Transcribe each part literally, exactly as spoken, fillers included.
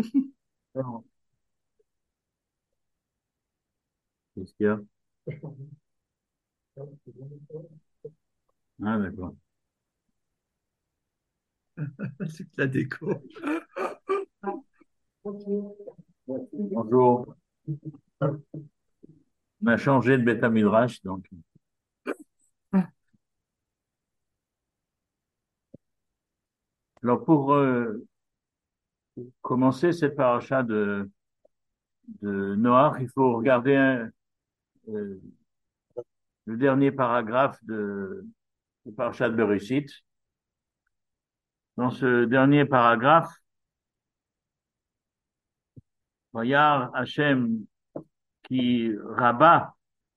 Non. Qu'est-ce qu'il y a? Ah, d'accord. C'est de la déco. Bonjour. On a changé de Beth Midrash, donc. Alors, pour euh, commencer cette paracha de, de Noach, il faut regarder un- euh, le dernier paragraphe de, de paracha de Bereshit. Dans ce dernier paragraphe, Vayar Hashem qui rabat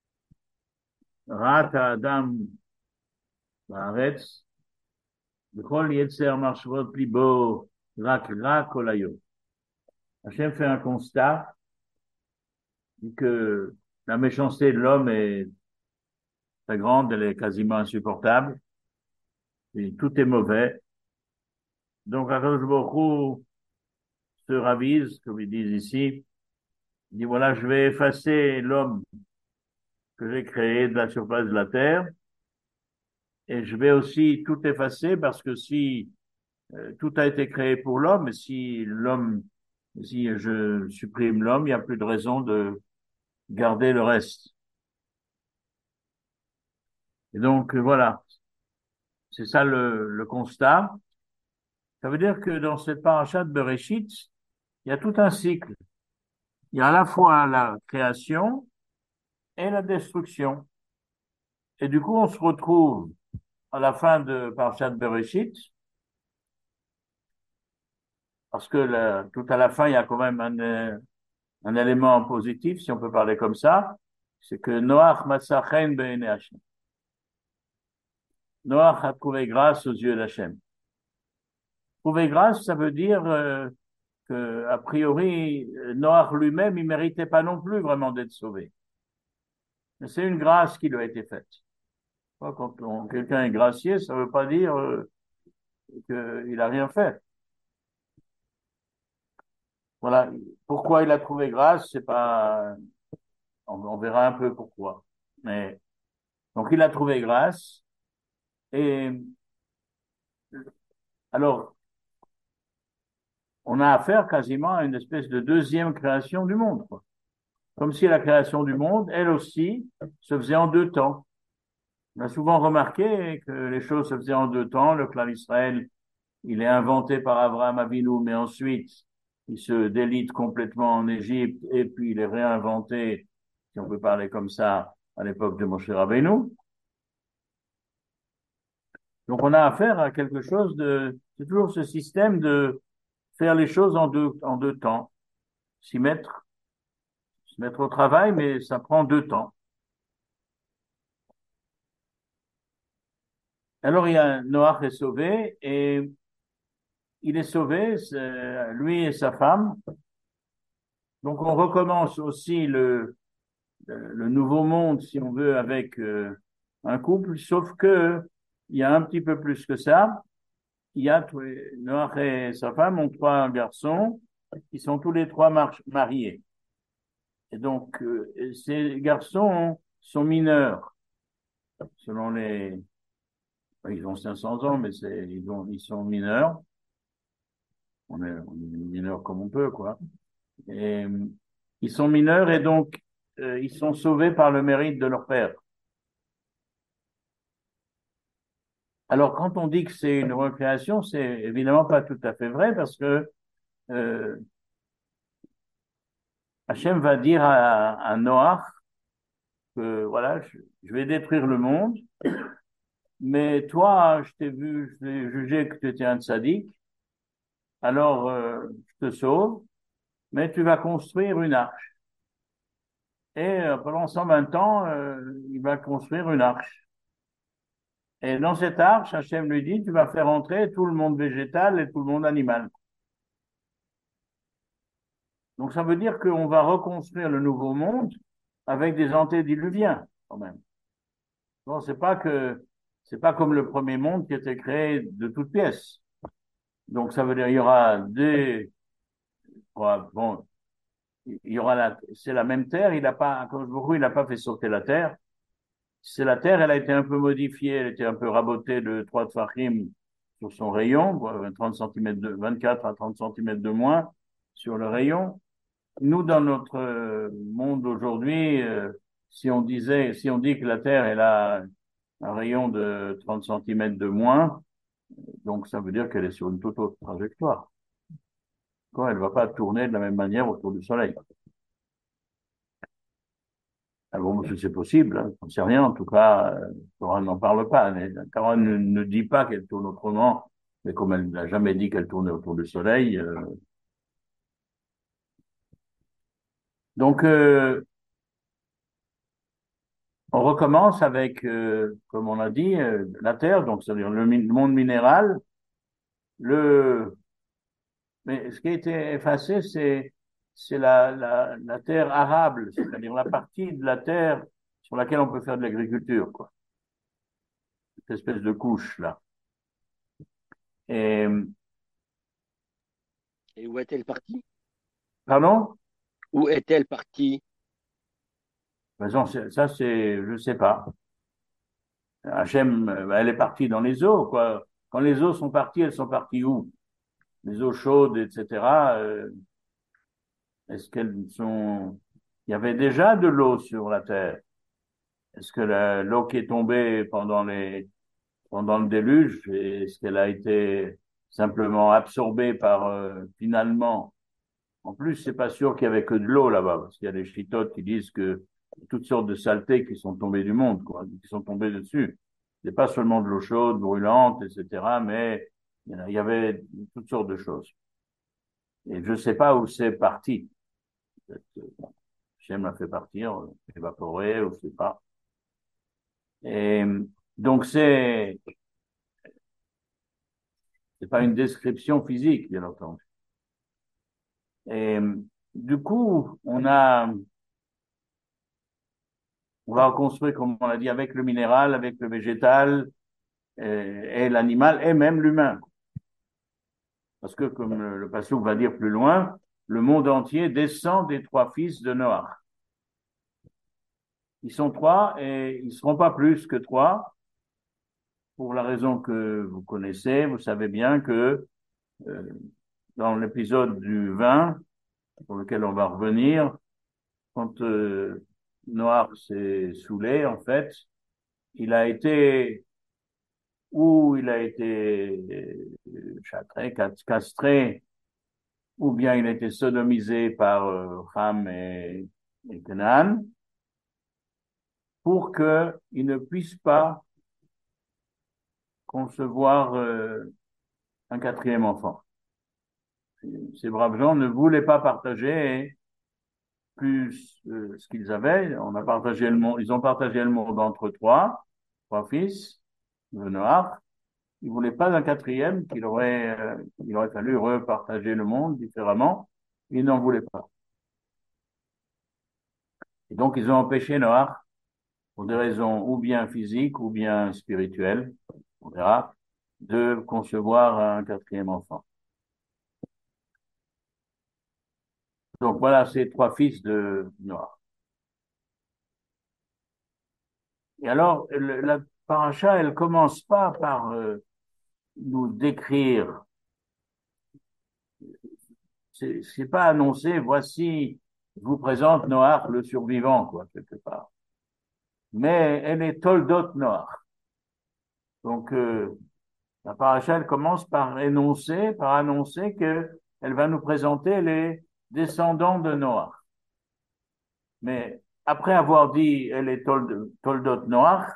Rat Adam Baaretz, B'chol Yetzer Marshvot Libo Rak Ra Kol Hayom. Hachem fait un constat, dit que la méchanceté de l'homme est très grande, elle est quasiment insupportable, et tout est mauvais. Donc, Akadosh Baruch Hu se ravise, comme ils disent ici, il dit voilà, je vais effacer l'homme que j'ai créé de la surface de la terre, et je vais aussi tout effacer parce que si euh, tout a été créé pour l'homme, et si l'homme, si je supprime l'homme, il n'y a plus de raison de garder le reste. Et donc, euh, voilà, c'est ça le, le constat. Ça veut dire que dans cette paracha de Bereshit, il y a tout un cycle. Il y a à la fois la création et la destruction. Et du coup, on se retrouve à la fin de Parashat Bereshit, parce que la- tout à la fin, il y a quand même un, euh, un élément positif, si on peut parler comme ça, c'est que Noach matsa chen be'enei Hashem. Noach a trouvé grâce aux yeux d'Hachem. Trouver grâce, ça veut dire euh, que, a priori, Noach lui-même, il méritait pas non plus vraiment d'être sauvé. Mais c'est une grâce qui lui a été faite. Quand on- quelqu'un est gracié, ça veut pas dire euh, qu'il a rien fait. Voilà. Pourquoi il a trouvé grâce, c'est pas, on, on verra un peu pourquoi. Mais, donc il a trouvé grâce. Et alors, on a affaire quasiment à une espèce de deuxième création du monde, quoi. Comme si la création du monde, elle aussi, se faisait en deux temps. On a souvent remarqué que les choses se faisaient en deux temps. Le clan Israël, il est inventé par Abraham Avinu, mais ensuite, il se délite complètement en Égypte et puis il est réinventé, si on peut parler comme ça, à l'époque de Moshe Rabbeinu. Donc, on a affaire à quelque chose de, c'est toujours ce système de faire les choses en deux, en deux temps, s'y mettre, se mettre au travail, mais ça prend deux temps. Alors, il y a Noach est sauvé et il est sauvé, c'est lui et sa femme. Donc, on recommence aussi le, le nouveau monde, si on veut, avec euh, un couple, sauf que il y a un petit peu plus que ça. Il y a tous les- Noach et sa femme ont trois garçons qui sont tous les trois mar- mariés. Et donc, euh, ces garçons sont mineurs, selon les... Ils ont cinq cents ans, mais c'est, ils ont, ils sont mineurs. On est, on est mineurs comme on peut, quoi. Et, euh, ils sont mineurs et donc, euh, ils sont sauvés par le mérite de leur père. Alors, quand on dit que c'est une recréation, c'est évidemment pas tout à fait vrai parce que euh, Hachem va dire à, à Noach que voilà, je, je vais détruire le monde, mais toi, je t'ai vu, je t'ai jugé que tu étais un tzaddik, alors euh, je te sauve, mais tu vas construire une arche. Et euh, pendant cent vingt ans, euh, il va construire une arche. Et dans cette arche, Hachem lui dit, tu vas faire entrer tout le monde végétal et tout le monde animal. Donc ça veut dire qu'on va reconstruire le nouveau monde avec des antédiluviens, quand même. Bon, c'est pas que, c'est pas comme le premier monde qui était créé de toutes pièces. Donc ça veut dire il y aura des Ouais, bon, il y aura la, c'est la même terre, il n'a pas, comme beaucoup, il n'a pas fait sauter la terre. C'est la terre, elle a été un peu modifiée, elle a été un peu rabotée de trois tfachim sur son rayon, trente centimètres de, vingt-quatre à trente centimètres de moins sur le rayon. Nous, dans notre euh, monde aujourd'hui, euh, si on disait, si on dit que la Terre, elle a un rayon de trente centimètres de moins, donc ça veut dire qu'elle est sur une toute autre trajectoire. Quoi, elle ne va pas tourner de la même manière autour du Soleil. Ah bon, si c'est possible, hein, on ne sait rien. En tout cas, euh, Torah n'en parle pas. Mais Torah ne, ne dit pas qu'elle tourne autrement, mais comme elle n'a jamais dit qu'elle tournait autour du Soleil. Euh, donc, euh, on recommence avec, euh, comme on a dit, euh, la Terre, donc c'est-à-dire le, le monde minéral. Le, mais ce qui a été effacé, c'est c'est la, la, la terre arable, c'est-à-dire la partie de la terre sur laquelle on peut faire de l'agriculture, quoi. Cette espèce de couche là. Et Et où est-elle partie? pardon? Où est-elle partie? Raison, ça c'est, je sais pas. Hachem, euh, elle est partie dans les eaux, quoi. Quand les eaux sont parties, elles sont parties où? Les eaux chaudes, et cetera. Euh, est-ce qu'elles sont? Il y avait déjà de l'eau sur la terre. Est-ce que la- l'eau qui est tombée pendant les pendant le déluge, est-ce qu'elle a été simplement absorbée par euh, finalement? En plus, c'est pas sûr qu'il y avait que de l'eau là-bas, parce qu'il y a des chitotes qui disent que toutes sortes de saletés qui sont tombées du monde, quoi, qui sont tombées dessus. C'est pas seulement de l'eau chaude, brûlante, et cetera, mais il y avait toutes sortes de choses. Et je sais pas où c'est parti. Bon, Hachem l'a fait partir, euh, évaporé, ou je sais pas. Et donc c'est c'est pas une description physique, bien entendu. Et du coup, on a, on va reconstruire, comme on l'a dit, avec le minéral, avec le végétal, et, et l'animal, et même l'humain. Parce que, comme le, le Passouk va dire plus loin, le monde entier descend des trois fils de Noach. Ils sont trois et ils ne seront pas plus que trois, pour la raison que vous connaissez. Vous savez bien que euh, dans l'épisode du vin, sur lequel on va revenir, quand euh, Noach s'est saoulé, en fait, il a été, ou il a été euh, châtré, castré, ou bien il a été sodomisé par euh, Ham et, et Canaan, pour qu'il ne puisse pas concevoir euh, un quatrième enfant. Ces braves gens ne voulaient pas partager plus euh, ce qu'ils avaient. On a partagé le monde, ils ont partagé le monde entre trois, trois fils de Noach. Ils voulaient pas un quatrième qu'il aurait, euh, il aurait fallu repartager le monde différemment. Ils n'en voulaient pas. Et donc, ils ont empêché Noach pour des raisons ou bien physiques ou bien spirituelles, on verra, de concevoir un quatrième enfant. Donc voilà ces trois fils de Noach. Et alors, le, la paracha, elle commence pas par euh, nous décrire, c'est, c'est pas annoncé, voici, je vous présente Noach le survivant, quoi, quelque part. Mais elle est Toldot Noach. Donc, euh, la paracha, elle commence par énoncer, par annoncer que elle va nous présenter les descendants de Noach. Mais après avoir dit elle est Told, Toldot Noach,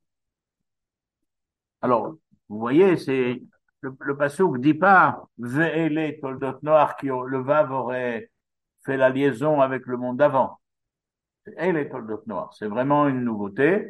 alors, vous voyez, c'est le, le passouk dit pas Ve'ele Toldot Noach qui le vav aurait fait la liaison avec le monde d'avant. Elle est Toldot Noach. C'est vraiment une nouveauté.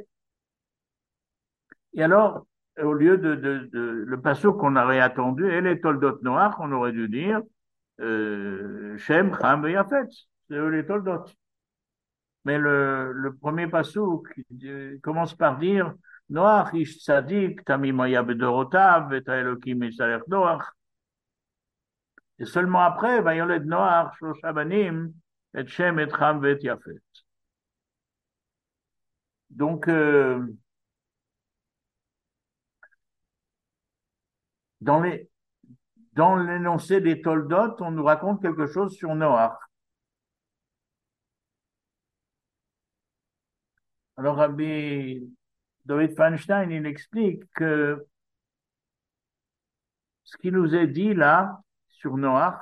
Et alors, au lieu de, de, de le passouk qu'on aurait attendu, elle est Toldot Noach, on aurait dû dire euh, Shem, Ham et Yafet. C'est eux les Toldot. Mais le, le premier passouk commence par dire Noach ish tzadik tamim haya bedorotav et Elokim yishalech Noach. Et seulement après, Vayoled Noach, Shlosha Banim, et Shem, et Ham, et Yafet. Donc, euh, dans les, dans l'énoncé des Toldot, on nous raconte quelque chose sur Noach. Alors, Rabbi David Feinstein, il explique que ce qui nous est dit là, sur Noach,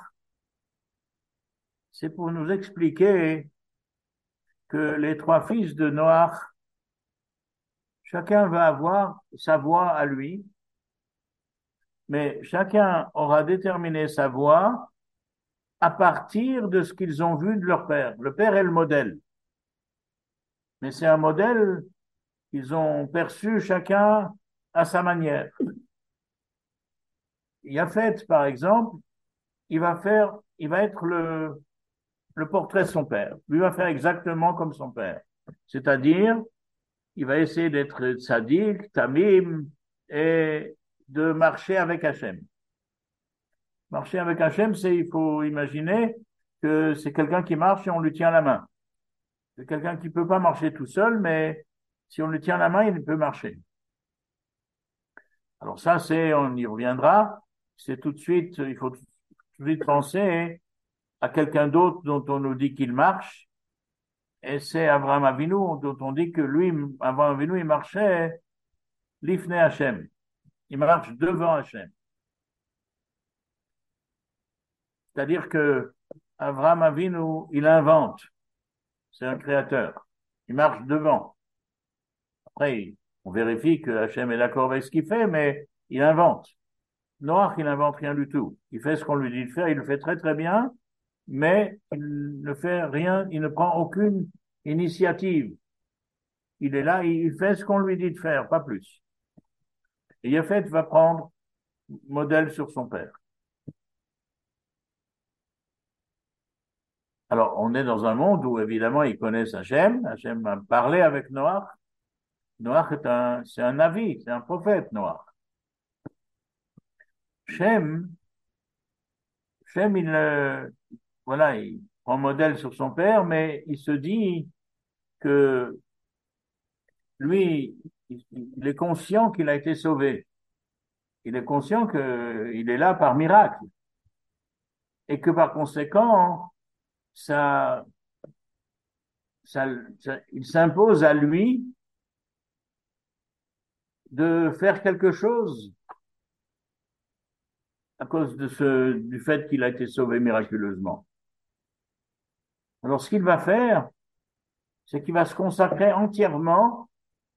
c'est pour nous expliquer que les trois fils de Noach, chacun va avoir sa voie à lui, mais chacun aura déterminé sa voie à partir de ce qu'ils ont vu de leur père. Le père est le modèle, mais c'est un modèle qu'ils ont perçu chacun à sa manière. Yafet, par exemple, il va faire, il va être le, le portrait de son père. Lui va faire exactement comme son père. C'est-à-dire, il va essayer d'être tzaddik, tamim, et de marcher avec Hachem. Marcher avec Hachem, c'est, il faut imaginer que c'est quelqu'un qui marche et on lui tient la main. C'est quelqu'un qui peut pas marcher tout seul, mais si on lui tient la main, il peut marcher. Alors ça, c'est, on y reviendra. C'est tout de suite, il faut tout de suite penser à quelqu'un d'autre dont on nous dit qu'il marche. Et c'est Abraham Avinu, dont on dit que lui, Abraham Avinu, il marchait l'ifne Hachem. Il marche devant Hachem. C'est-à-dire que Abraham Avinu, il invente. C'est un créateur. Il marche devant. Après, on vérifie que Hachem est d'accord avec ce qu'il fait, mais il invente. Noach, il n'invente rien du tout. Il fait ce qu'on lui dit de faire, il le fait très très bien, mais il ne fait rien, il ne prend aucune initiative. Il est là, il fait ce qu'on lui dit de faire, pas plus. Et Yafet va prendre modèle sur son père. Alors, on est dans un monde où, évidemment, ils connaissent Hachem. Hachem a parlé avec Noach. Noach est un, c'est un navi, c'est un prophète, Noach. Shem, Shem, il, euh, voilà, il prend modèle sur son père, mais il se dit que lui, il est conscient qu'il a été sauvé. Il est conscient qu'il est là par miracle. Et que par conséquent, ça, ça, ça il s'impose à lui de faire quelque chose à cause de ce, du fait qu'il a été sauvé miraculeusement. Alors, ce qu'il va faire, c'est qu'il va se consacrer entièrement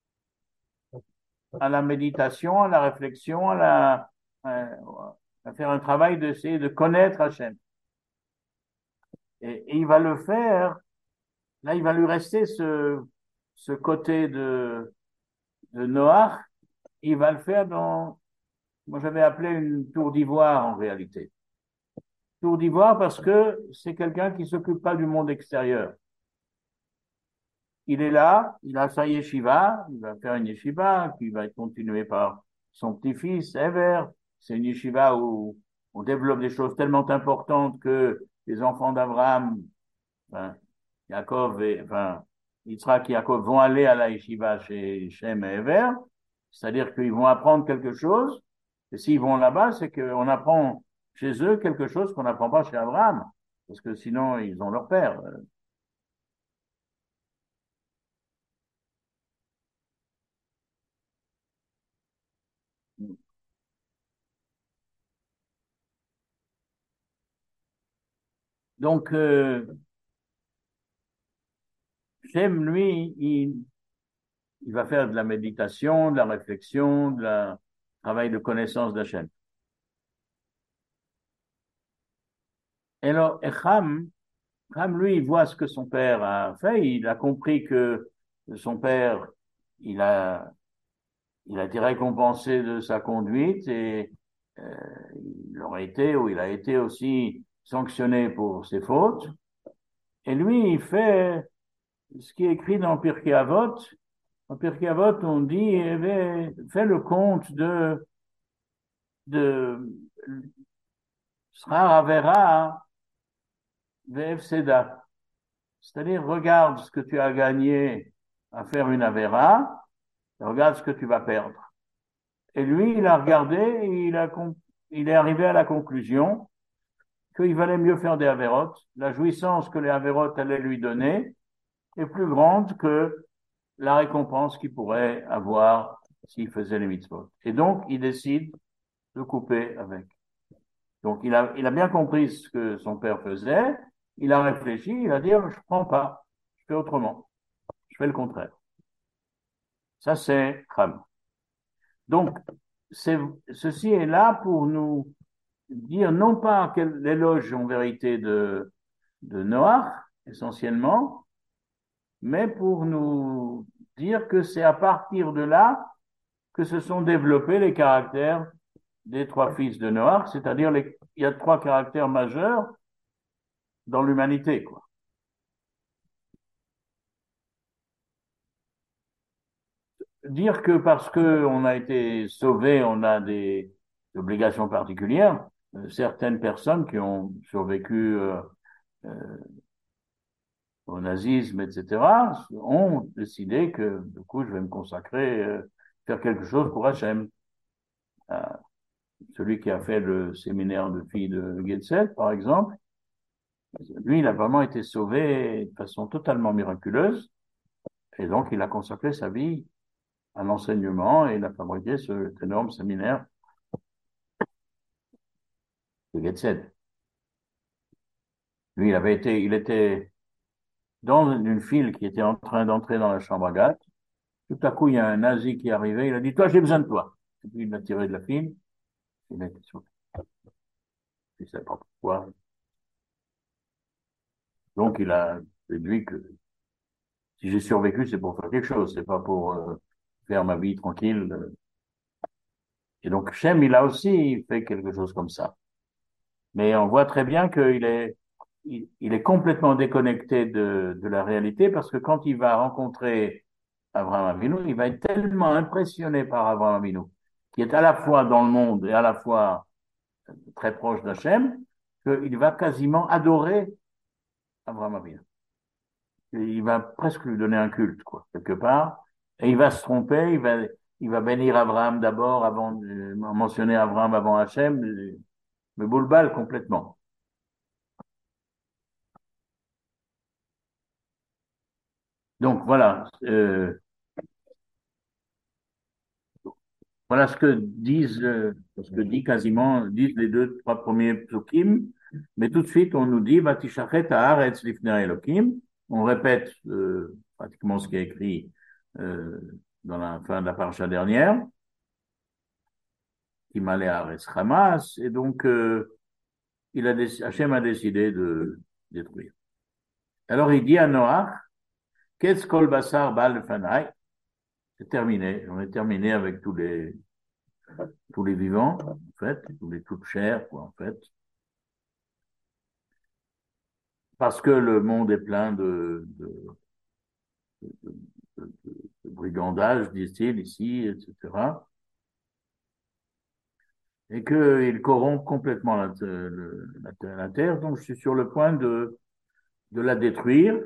à la méditation, à la réflexion, à la, à, à faire un travail d'essayer de connaître Hachem. Et, et il va le faire, là, il va lui rester ce, ce côté de, de Noach, il va le faire dans, moi j'avais appelé une tour d'ivoire en réalité. Tour d'ivoire parce que c'est quelqu'un qui s'occupe pas du monde extérieur. Il est là, il a sa yeshiva, il va faire une yeshiva qui va être continuée par son petit-fils, Ever. C'est une yeshiva où on développe des choses tellement importantes que les enfants d'Abraham, enfin, Yaakov et, enfin, Yitzhak et Yaakov vont aller à la yeshiva chez Shem et Ever. C'est-à-dire qu'ils vont apprendre quelque chose. Et s'ils vont là-bas, c'est qu'on apprend chez eux quelque chose qu'on n'apprend pas chez Abraham. Parce que sinon, ils ont leur père. Donc, euh, Shem, lui, il, il va faire de la méditation, de la réflexion, de la travail de connaissance d'Hachem. Et alors, Echam, Echam, lui, il voit ce que son père a fait. Il a compris que son père, il a, il a été récompensé de sa conduite et euh, il aurait été ou il a été aussi sanctionné pour ses fautes. Et lui, il fait ce qui est écrit dans Pirkei Avot. Dans Pirkei Avot, on dit, eh, fais le compte de, de Schar Avera ve'efseda. C'est-à-dire, regarde ce que tu as gagné à faire une Avera, et regarde ce que tu vas perdre. Et lui, il a regardé et il, a, il est arrivé à la conclusion qu'il valait mieux faire des Avérotes. La jouissance que les Avérotes allaient lui donner est plus grande que la récompense qu'il pourrait avoir s'il faisait les mitzvot. Et donc, il décide de couper avec. Donc, il a, il a bien compris ce que son père faisait. Il a réfléchi, il a dit, je prends pas, je fais autrement. Je fais le contraire. Ça, c'est Kham. Donc, c'est, ceci est là pour nous dire non pas quel éloge en vérité de, de Noach, essentiellement, mais pour nous dire que c'est à partir de là que se sont développés les caractères des trois fils de Noach, c'est-à-dire les, il y a trois caractères majeurs dans l'humanité, quoi. Dire que parce que on a été sauvé, on a des obligations particulières, euh, certaines personnes qui ont survécu euh, euh, au nazisme, et cetera, ont décidé que, du coup, je vais me consacrer, euh, faire quelque chose pour Hachem. Euh, celui qui a fait le séminaire de filles de Getzet, par exemple, lui, il a vraiment été sauvé de façon totalement miraculeuse, et donc il a consacré sa vie à l'enseignement et il a fabriqué cet énorme séminaire de Getzet. Lui, il avait été, il était dans une file qui était en train d'entrer dans la chambre à gâte. Tout à coup, il y a un nazi qui est arrivé, il a dit, toi, j'ai besoin de toi. Et puis, il l'a tiré de la file, il a été sauvé. Je ne sais pas pourquoi. Donc, il a déduit que si j'ai survécu, c'est pour faire quelque chose, c'est pas pour euh, faire ma vie tranquille. Et donc, Shem, il a aussi fait quelque chose comme ça. Mais on voit très bien qu'il est, il, il est complètement déconnecté de, de la réalité parce que quand il va rencontrer Abraham Avinu, il va être tellement impressionné par Abraham Avinu, qui est à la fois dans le monde et à la fois très proche d'Hachem, qu'il va quasiment adorer Abraham Avinu. Il va presque lui donner un culte, quoi, quelque part. Et il va se tromper, il va, il va bénir Abraham d'abord avant de mentionner Abraham avant Hachem, me boule-balle complètement. Donc voilà, euh, voilà ce que disent, euh, ce que dit quasiment, disent les deux, trois premiers psukim, mais tout de suite on nous dit, Vatishachet haaretz lifnei Elokim, on répète euh, pratiquement ce qui est écrit euh, dans la fin de la paracha dernière, qui m'allait à Haaretz Hamas, et donc euh, il a déc- Hachem a décidé de détruire. Alors il dit à Noach, Qu'est-ce kol basar bal fanai? C'est terminé, on est terminé avec tous les tous les vivants, en fait, tous les toutes chairs, quoi, en fait. Parce que le monde est plein de, de, de, de, de brigandage, disent-ils, ici, et cetera. Et qu'il corrompt complètement la, la, la terre, donc je suis sur le point de, de la détruire.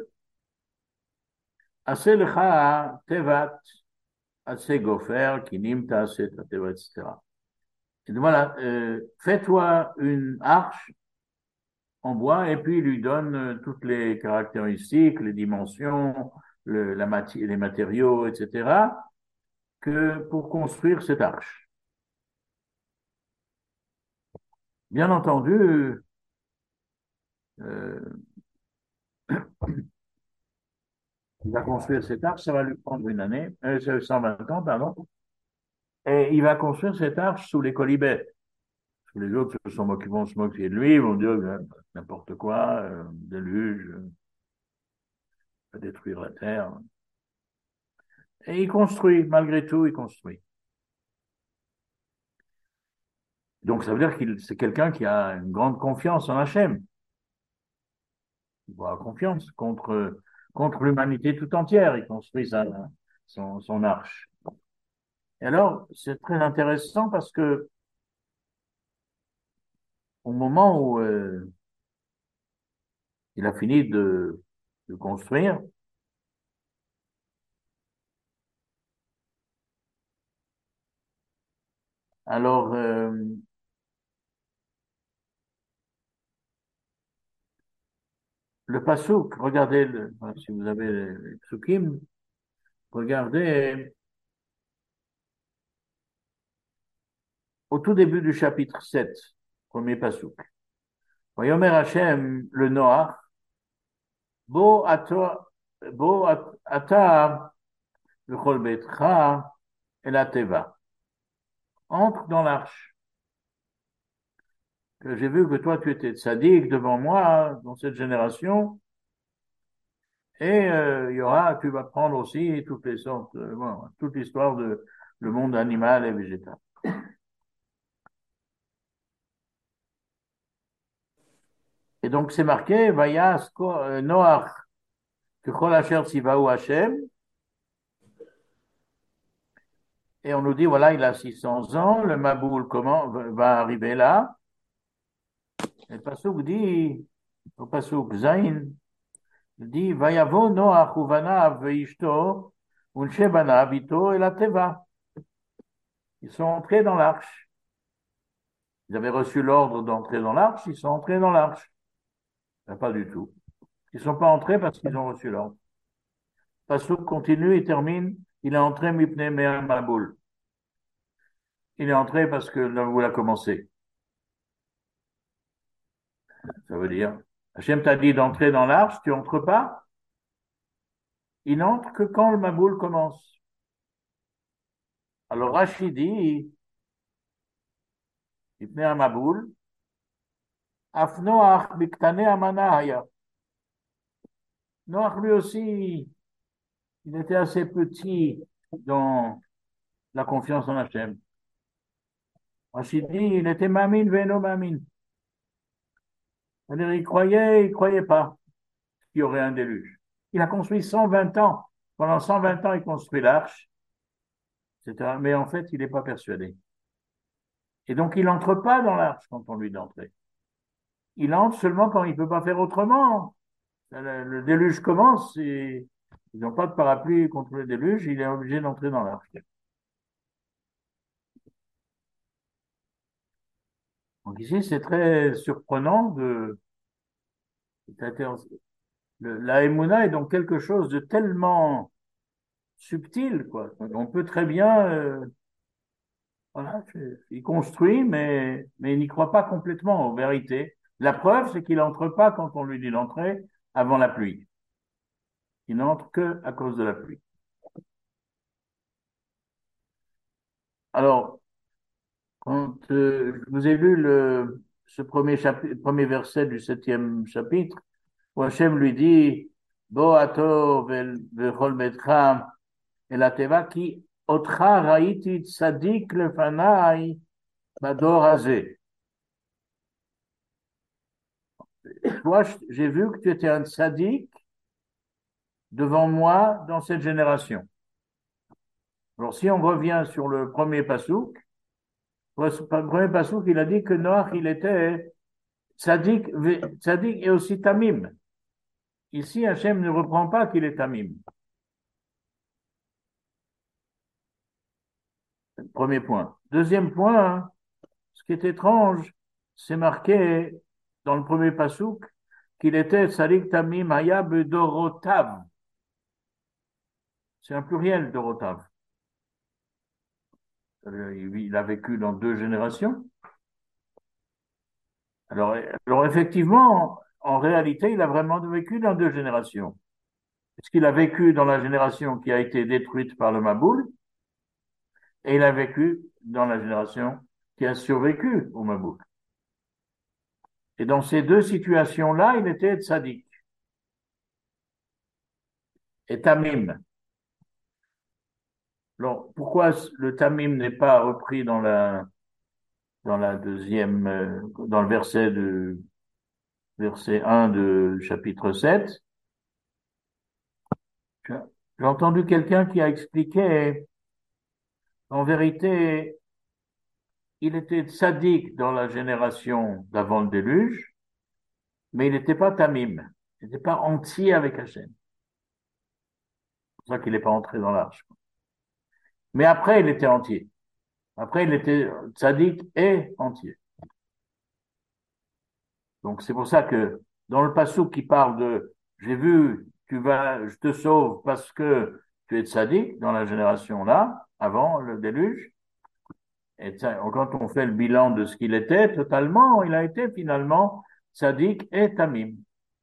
Assez lecha tevat, assez gofer, kinim assez tevat, et cetera. Et donc voilà, euh, fais-toi une arche en bois et puis il lui donne euh, toutes les caractéristiques, les dimensions, le, la matière, les matériaux, et cetera, que pour construire cette arche. Bien entendu, euh, il va construire cette arche, ça va lui prendre une année, euh, cent vingt ans, pardon, et il va construire cette arche sous les colibets. Tous les autres se sont moqués, vont se moquer de lui, vont dire euh, n'importe quoi, euh, déluge, euh, va détruire la terre. Et il construit, malgré tout, il construit. Donc, ça veut dire qu'il c'est quelqu'un qui a une grande confiance en Hachem. Il voit confiance contre, contre l'humanité tout entière. Il construit sa, son, son arche. Et alors, c'est très intéressant parce que au moment où euh, il a fini de, de construire, alors euh, le pasouk, regardez, le, enfin, si vous avez les psukim, regardez au tout début du chapitre sept, premier pasouk. Vayomer Hashem, le Noach, Bo ato, bo at- ata v'chol beitcha el ateva. Entre dans l'arche. Que J'ai vu que toi, tu étais sadique devant moi dans cette génération, et euh, il y aura, tu vas prendre aussi toutes les sortes, euh, bon, toute l'histoire de le monde animal et végétal. Et donc c'est marqué, Vayas ko- euh, Noach kechol asher tzivahu Hashem, et on nous dit, voilà, il a six cents ans, le Maboul comment, va arriver là, et le Passouk dit, au Passouk Zain, il dit, Vayavo Noach uvanav veishto, unshe banav ito el ateva. Ils sont entrés dans l'arche. Ils avaient reçu l'ordre d'entrer dans l'arche, ils sont entrés dans l'arche. Ben, pas du tout. Ils ne sont pas entrés parce qu'ils ont reçu l'ordre. Passouk continue et termine, il est entré mipne me'al maboul. Il est entré parce que le Maboul a commencé. Ça veut dire, Hachem t'a dit d'entrer dans l'arche, tu entres pas. Il n'entre que quand le Maboul commence. Alors Rachid dit, mipne maboul, af Noach biktane amanahaya. Noach lui aussi, il était assez petit dans la confiance en Hachem. Rachid dit, il était mamine, veno mamine. C'est-à-dire, il croyait, il croyait pas qu'il y aurait un déluge. Il a construit cent vingt ans. Pendant cent vingt ans, il construit l'arche, et cetera. Mais en fait, il n'est pas persuadé. Et donc, il n'entre pas dans l'arche quand on lui dit d'entrer. Il entre seulement quand il ne peut pas faire autrement. Le, le déluge commence et ils n'ont pas de parapluie contre le déluge, il est obligé d'entrer dans l'arche. Donc ici, c'est très surprenant de, le, la Emouna est donc quelque chose de tellement subtil, quoi. On peut très bien, euh, voilà, il construit, mais, mais il n'y croit pas complètement, en vérité. La preuve, c'est qu'il n'entre pas quand on lui dit d'entrer avant la pluie. Il n'entre que à cause de la pluie. Alors, quand euh, je vous ai lu le, ce premier, chapitre, premier verset du septième chapitre, où Hachem lui dit, Bo ato vechol betcha el ateva ki otcha raiti tzadik lefanai bador hazeh. Toi, j'ai vu que tu étais un tzaddik devant moi dans cette génération. Alors, si on revient sur le premier pasouk, le premier pasouk, il a dit que Noach, il était tzaddik, tzaddik et aussi tamim. Ici, Hachem ne reprend pas qu'il est tamim. Premier point. Deuxième point, ce qui est étrange, c'est marqué dans le premier pasouk qu'il était tzaddik tamim hayab dorotav. C'est un pluriel, dorotav. Il a vécu dans deux générations. Alors, alors effectivement, en réalité, il a vraiment vécu dans deux générations. Parce qu'il a vécu dans la génération qui a été détruite par le Maboul, et il a vécu dans la génération qui a survécu au Maboul. Et dans ces deux situations-là, il était tzaddik et tamim. Alors, pourquoi le tamim n'est pas repris dans la dans la deuxième, euh, dans le verset de verset un de chapitre sept? J'ai entendu quelqu'un qui a expliqué, en vérité, il était tzaddik dans la génération d'avant le déluge, mais il n'était pas tamim. Il n'était pas entier avec Hachem. C'est pour ça qu'il n'est pas entré dans l'arche. Mais après, il était entier. Après, il était tzaddik et entier. Donc, c'est pour ça que dans le passouk qui parle de j'ai vu, tu vas, je te sauve parce que tu es tzaddik dans la génération là, avant le déluge. Et ça, quand on fait le bilan de ce qu'il était, totalement, il a été finalement tzaddik et tamim.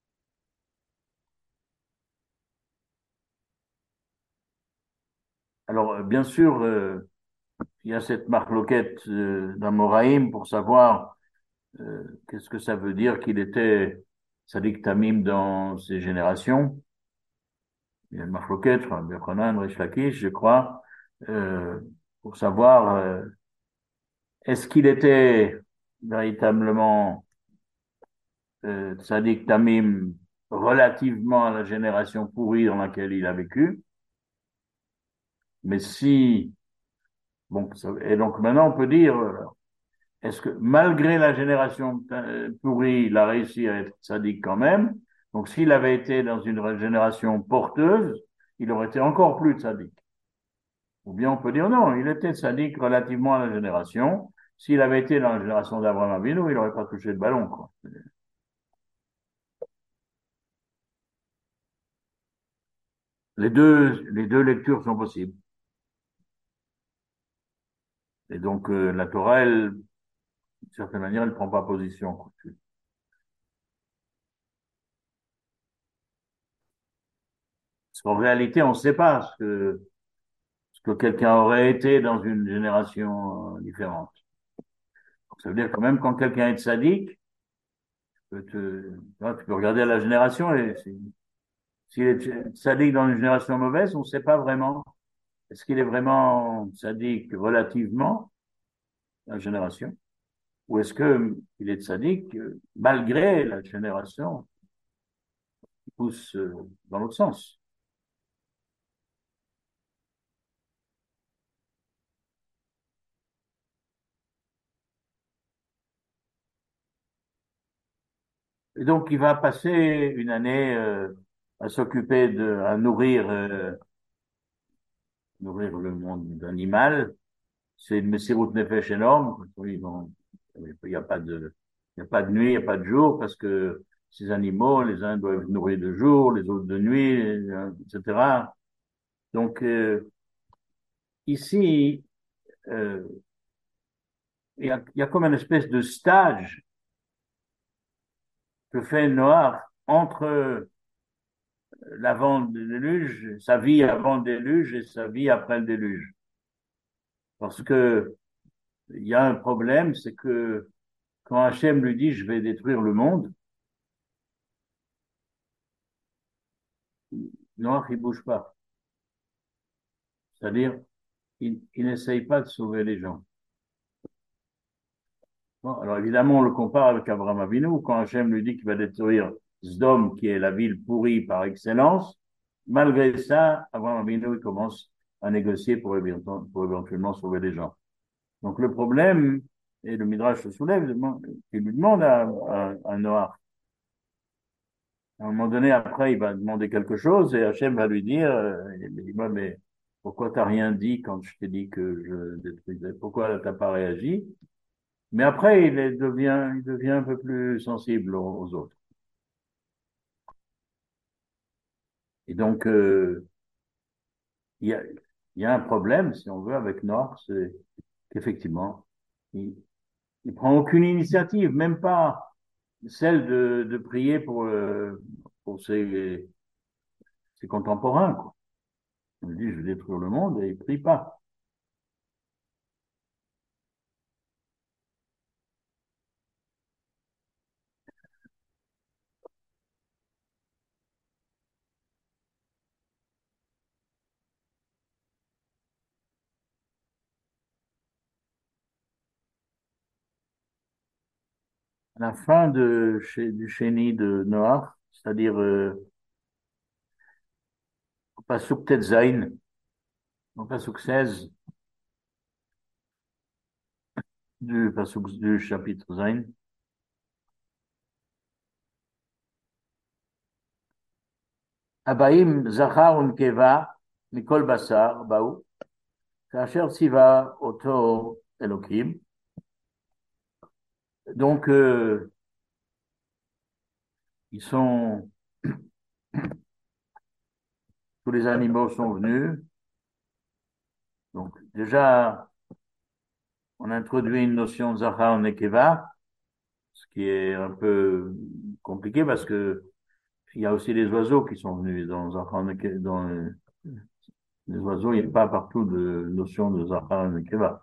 Alors, euh, bien sûr, euh, il y a cette marloquette euh, d'Amoraïm pour savoir euh, qu'est-ce que ça veut dire qu'il était tzaddik tamim dans ses générations. Il y a une marloquette, Yochanan, Rish Lakish, je crois, euh, pour savoir euh, est-ce qu'il était véritablement euh, tzaddik tamim relativement à la génération pourrie dans laquelle il a vécu. Mais si, bon, ça- et donc maintenant on peut dire, euh, est-ce que malgré la génération euh, pourrie, il a réussi à être tzaddik quand même? Donc s'il avait été dans une génération porteuse, il aurait été encore plus tzaddik. Ou bien on peut dire non, il était tzaddik relativement à la génération. S'il avait été dans la génération d'Abraham Avinu, il n'aurait pas touché le ballon, quoi. Les deux, les deux lectures sont possibles. Et donc euh, la Torah, elle, d'une certaine manière, elle ne prend pas position, quoi. Parce qu'en réalité, on ne sait pas ce que, ce que quelqu'un aurait été dans une génération euh, différente. Donc, ça veut dire quand même quand quelqu'un est sadique, tu peux, te, tu peux regarder à la génération et si- s'il est sadique dans une génération mauvaise, on ne sait pas vraiment. Est-ce qu'il est vraiment sadique relativement à la génération ou est-ce que il est sadique euh, malgré la génération qui pousse euh, dans l'autre sens? Et donc, il va passer une année euh, à s'occuper de, à nourrir, euh, nourrir le monde animal. C'est une messirut nefesh énorme. Oui, bon, il n'y a pas de, il y a pas de nuit, il n'y a pas de jour parce que ces animaux, les uns doivent être nourrir de jour, les autres de nuit, et cetera. Donc, euh, ici, euh, il y a, il y a comme une espèce de stage que fait Noah entre l'avant le déluge, sa vie avant le déluge et sa vie après le déluge. Parce que il y a un problème, c'est que quand Hachem lui dit je vais détruire le monde, Noach il bouge pas. C'est-à-dire, il, il n'essaye pas de sauver les gens. Bon, alors évidemment, on le compare avec Abraham Avinu, quand Hachem lui dit qu'il va détruire Sdom, qui est la ville pourrie par excellence. Malgré ça, Abraham Avinu il commence à négocier pour, pour éventuellement sauver les gens. Donc le problème, et le Midrash se soulève, il lui demande à, à, à Noach. À un moment donné, après, il va demander quelque chose et Hachem va lui dire, euh, il dit, ouais, mais pourquoi t'as rien dit quand je t'ai dit que je détruisais? Pourquoi t'as pas réagi? Mais après, il est- devient, il devient un peu plus sensible aux, aux autres. Et donc, euh, il y a, il y a un problème, si on veut, avec Noach, c'est qu'effectivement, il, il prend aucune initiative, même pas celle de, de prier pour, euh, pour ses, ses contemporains, quoi. Il dit, je vais détruire le monde et il prie pas. À la fin de, chez, du chéni de Noach, c'est-à-dire euh, au Pasuk Tetzain, au Pasuk seize, du pasuk du chapitre Zain. Abaim zachar unkeva mikol basar baou kasher tziva oto Elokim. Donc, euh, ils sont, tous les animaux sont venus. Donc, déjà, on introduit une notion de zachar nekeva, ce qui est un peu compliqué parce que il y a aussi les oiseaux qui sont venus dans zachar nekeva, dans les, les oiseaux, il n'y a pas partout de notion de zachar nekeva.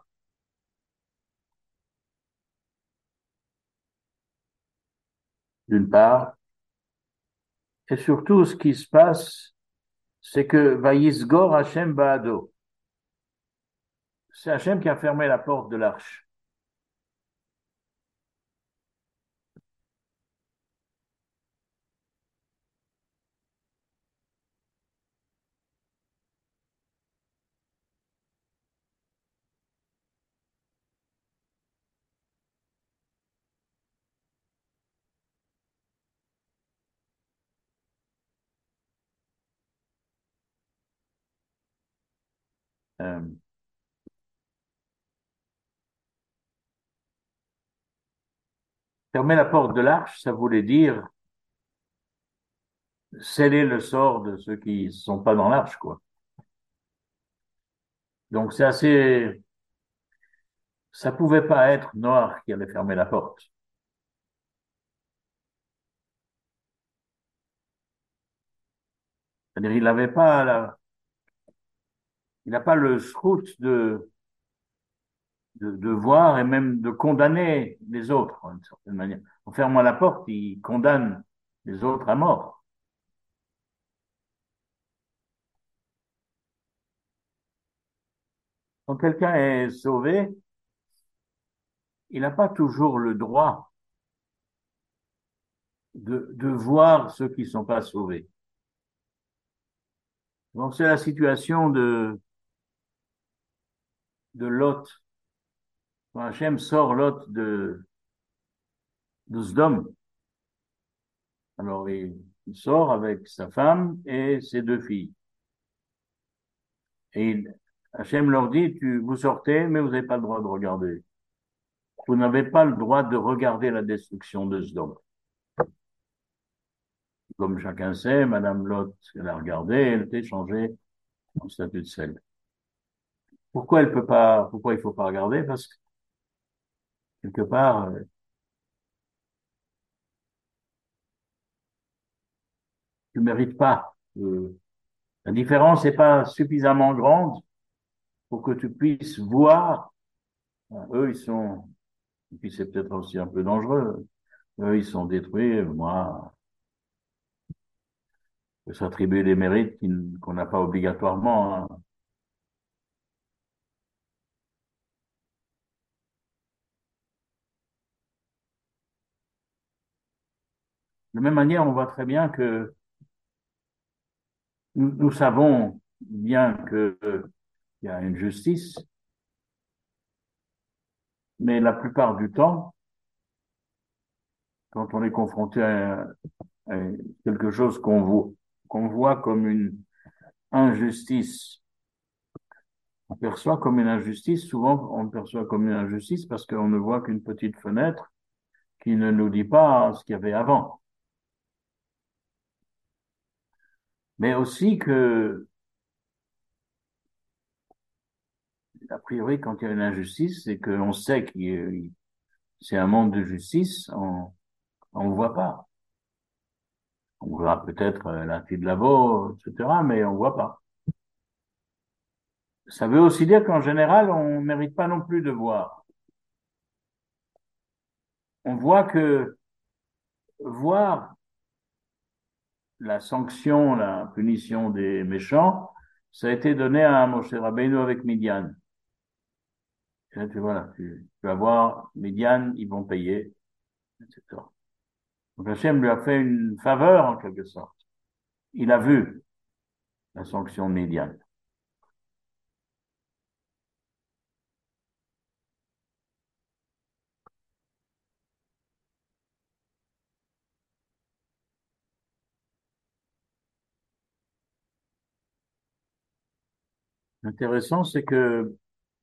D'une part, et surtout, ce qui se passe, c'est que Vaïsgor Hachem Baado. C'est Hachem qui a fermé la porte de l'arche. Euh, fermer la porte de l'arche, ça voulait dire sceller le sort de ceux qui ne sont pas dans l'arche, quoi. Donc c'est assez, ça pouvait pas être Noir qui allait fermer la porte. C'est-à-dire, il n'avait pas la, il n'a pas le scrute de, de, de voir et même de condamner les autres, d'une certaine manière. En fermant la porte, il condamne les autres à mort. Quand quelqu'un est sauvé, il n'a pas toujours le droit de, de voir ceux qui ne sont pas sauvés. Donc c'est la situation de, de Lot. Quand Hachem sort Lot de, de Sdom, alors il, il sort avec sa femme et ses deux filles. Et il, Hachem leur dit, tu, vous sortez, mais vous n'avez pas le droit de regarder. Vous n'avez pas le droit de regarder la destruction de Sdom. Comme chacun sait, Madame Lot, elle a regardé, elle était changée en statue de sel. Pourquoi elle peut pas, pourquoi il faut pas regarder? Parce que, quelque part, euh, tu mérites pas. Euh, la différence n'est pas suffisamment grande pour que tu puisses voir. Eux, ils sont, et puis c'est peut-être aussi un peu dangereux. Eux, ils sont détruits. Moi, je peux s'attribuer des mérites qu'on n'a pas obligatoirement, hein. De la même manière, on voit très bien que nous, nous savons bien que euh, il y a une justice, mais la plupart du temps, quand on est confronté à, à quelque chose qu'on voit, qu'on voit comme une injustice, on perçoit comme une injustice, souvent on le perçoit comme une injustice parce qu'on ne voit qu'une petite fenêtre qui ne nous dit pas ce qu'il y avait avant. Mais aussi que, a priori, quand il y a une injustice, c'est qu'on sait que c'est un monde de justice, on on ne voit pas. On verra peut-être euh, la fille de Labo, et cetera, mais on ne voit pas. Ça veut aussi dire qu'en général, on ne mérite pas non plus de voir. On voit que voir la sanction, la punition des méchants, ça a été donné à Moshe Rabbeinu avec Midian. Et là, tu vois, là, tu, tu vas voir, Midian, ils vont payer, et cetera. Donc Hachem lui a fait une faveur, en quelque sorte. Il a vu la sanction de Midian. Intéressant, c'est que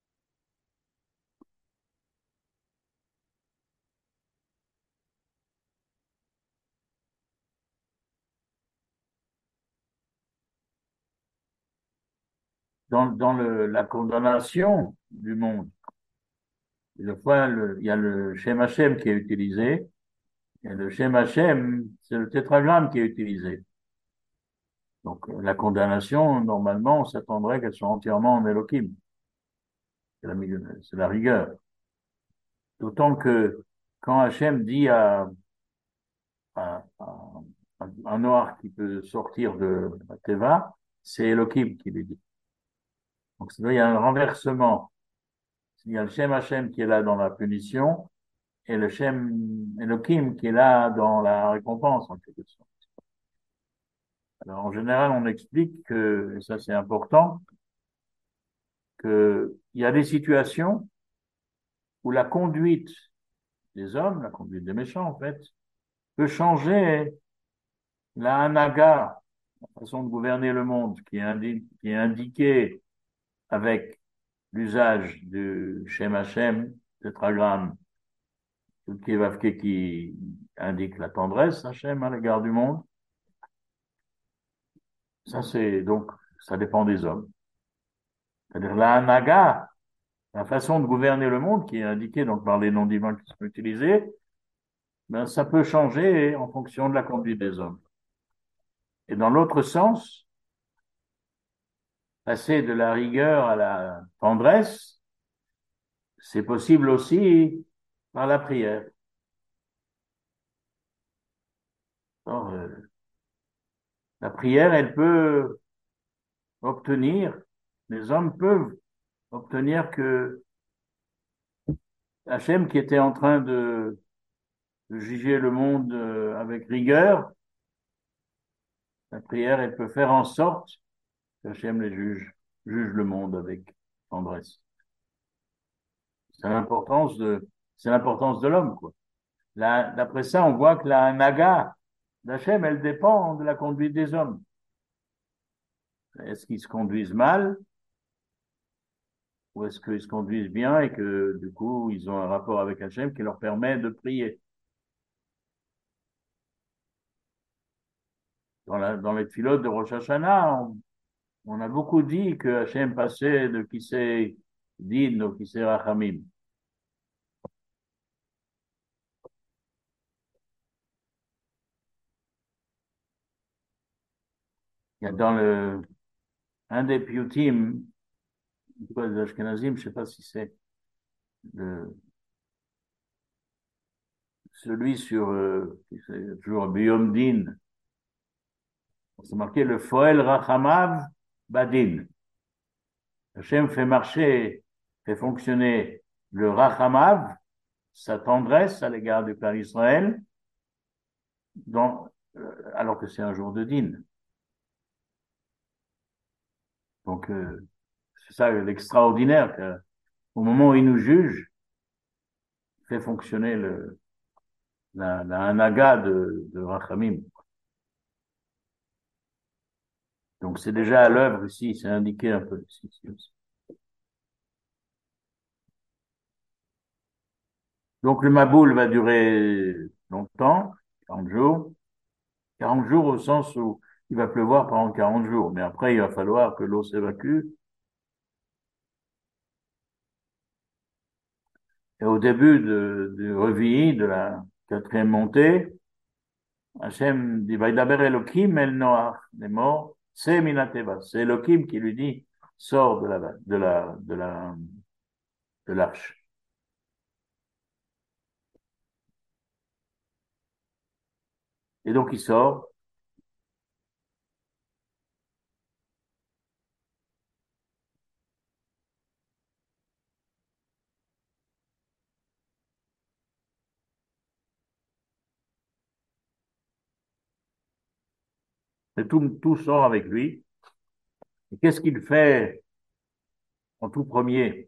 dans, dans le, la condamnation du monde, des fois, le, il y a le Shem Hashem qui est utilisé, et le Shem Hashem, c'est le tétragramme qui est utilisé. Donc, la condamnation, normalement, on s'attendrait qu'elle soit entièrement en Elohim. C'est la, c'est la rigueur. D'autant que quand Hachem dit à, à, à, à Noach qui peut sortir de la Teva, c'est Elohim qui lui dit. Donc, il y a un renversement. Il y a le Shem Hachem qui est là dans la punition et le Shem Elohim qui est là dans la récompense, en quelque sorte. Alors, en général, on explique que, et ça c'est important, que il y a des situations où la conduite des hommes, la conduite des méchants, en fait, peut changer la hanaga, la façon de gouverner le monde, qui est, indi qui est indiquée avec l'usage du Shem Hashem, tétragramme, tout qui, qui indique la tendresse, Hashem, à l'égard du monde. Ça, c'est donc, ça dépend des hommes. C'est-à-dire la hanaga, la façon de gouverner le monde, qui est indiquée donc par les noms divins qui sont utilisés, ben, ça peut changer en fonction de la conduite des hommes. Et dans l'autre sens, passer de la rigueur à la tendresse, c'est possible aussi par la prière. Alors, euh, la prière, elle peut obtenir, les hommes peuvent obtenir que Hachem, qui était en train de, de juger le monde euh, avec rigueur, la prière, elle peut faire en sorte qu'Hachem les juge, juge le monde avec tendresse. C'est l'importance de, c'est l'importance de l'homme, quoi. Là, d'après ça, on voit que la naga d'Hachem, elle dépend de la conduite des hommes. Est-ce qu'ils se conduisent mal ou est-ce qu'ils se conduisent bien et que du coup, ils ont un rapport avec Hachem qui leur permet de prier. Dans, la, dans les filotes de Rosh Hashanah, on, on a beaucoup dit que Hachem passait de qui c'est Din au qui c'est Rachamim. Il y a dans le, un des Piyutim, des Ashkenazim, je sais pas si c'est le, celui sur, euh, c'est toujours Biyom Din, c'est marqué le Foel Rachamav Badin. Hachem fait marcher, fait fonctionner le Rachamav, sa tendresse à l'égard du peuple d'Israël, dans, euh, alors que c'est un jour de Din. Donc, euh, c'est ça l'extraordinaire, qu'au moment où il nous juge, il fait fonctionner le, la, la hanaga de, de Rachamim. Donc, c'est déjà à l'œuvre ici, c'est indiqué un peu ici, ici aussi. Donc, le Maboul va durer longtemps, quarante jours. quarante jours au sens où il va pleuvoir pendant quarante jours. Mais après, il va falloir que l'eau s'évacue. Et au début de, du Revi'i, de la quatrième montée, Hachem dit, Vaidaber Elohim el Noach, les morts, c'est Minateva. C'est Elohim qui lui dit, sors de la, de la, de la, de l'arche. Et donc il sort. Et tout, tout sort avec lui. Et qu'est-ce qu'il fait en tout premier?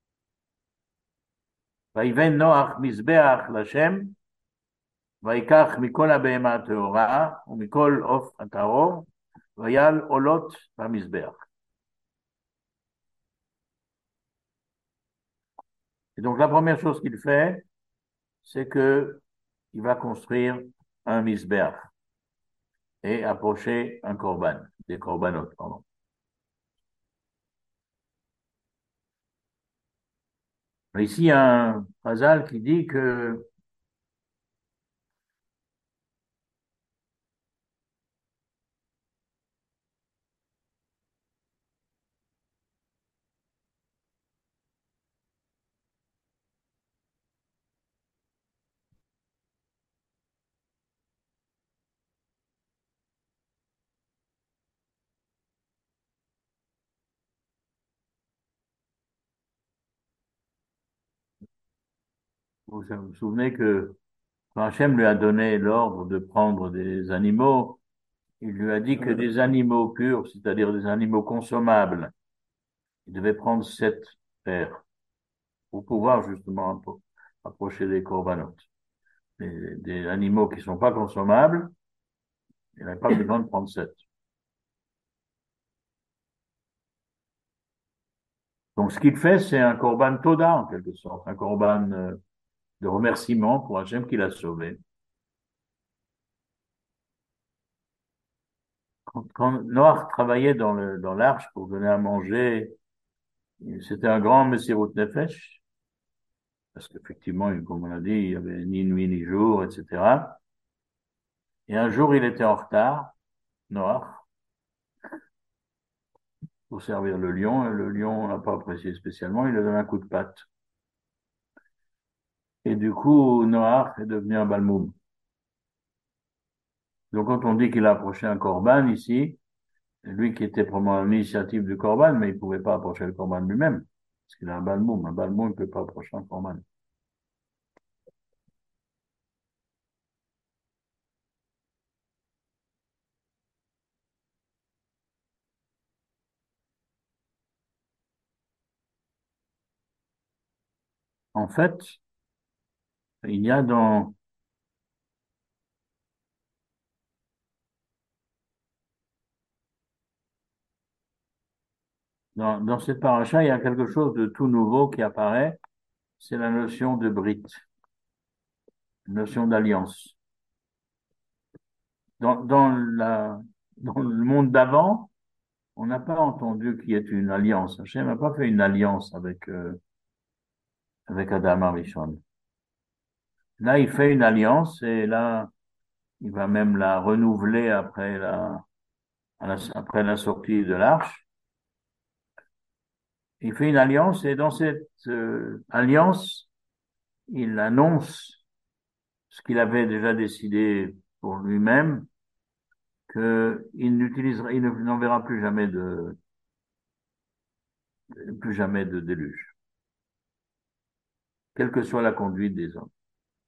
Vaïven Noach Mizbeach Lachem, ויקח מכל הבהמה הטהורה ומכל עוף הטהור ויעל עולות במזבח. Et donc, la première chose qu'il fait, c'est que il va construire un misbeh et approcher un korban, des korbanot, pardon. Ici, il y a un Chazal qui dit que vous vous souvenez que quand Hachem lui a donné l'ordre de prendre des animaux, il lui a dit que des animaux purs, c'est-à-dire des animaux consommables, il devait prendre sept paires pour pouvoir justement appro- approcher des corbanotes. Des, des animaux qui sont pas consommables, il n'avait pas besoin de prendre sept. Donc ce qu'il fait, c'est un korban toda en quelque sorte, un korban euh, de remerciement pour Hachem qui l'a sauvé. Quand, quand Noach travaillait dans le, dans l'arche pour donner à manger, c'était un grand Messirut Nefesh, parce qu'effectivement, comme on a dit, il y avait ni nuit ni jour, et cetera. Et un jour, il était en retard, Noach, pour servir le lion, et le lion n'a pas apprécié spécialement, il lui a donné un coup de patte. Et du coup, Noach est devenu un balmoum. Donc, quand on dit qu'il a approché un korban ici, lui qui était probablement à l'initiative du korban, mais il pouvait pas approcher le korban lui-même, parce qu'il a un balmoum. Un balmoum ne peut pas approcher un korban. En fait, il y a dans, dans, dans cette paracha, il y a quelque chose de tout nouveau qui apparaît, c'est la notion de brit, la notion d'alliance. Dans, dans la, dans le monde d'avant, on n'a pas entendu qu'il y ait une alliance. Hachem n'a pas fait une alliance avec, euh, avec Adam Arishon. Là, il fait une alliance et là, il va même la renouveler après la, à la- après la sortie de l'arche. Il fait une alliance et dans cette euh, alliance, il annonce ce qu'il avait déjà décidé pour lui-même, qu'il n'utilisera, il ne- n'enverra plus jamais de, plus jamais de déluge, quelle que soit la conduite des hommes.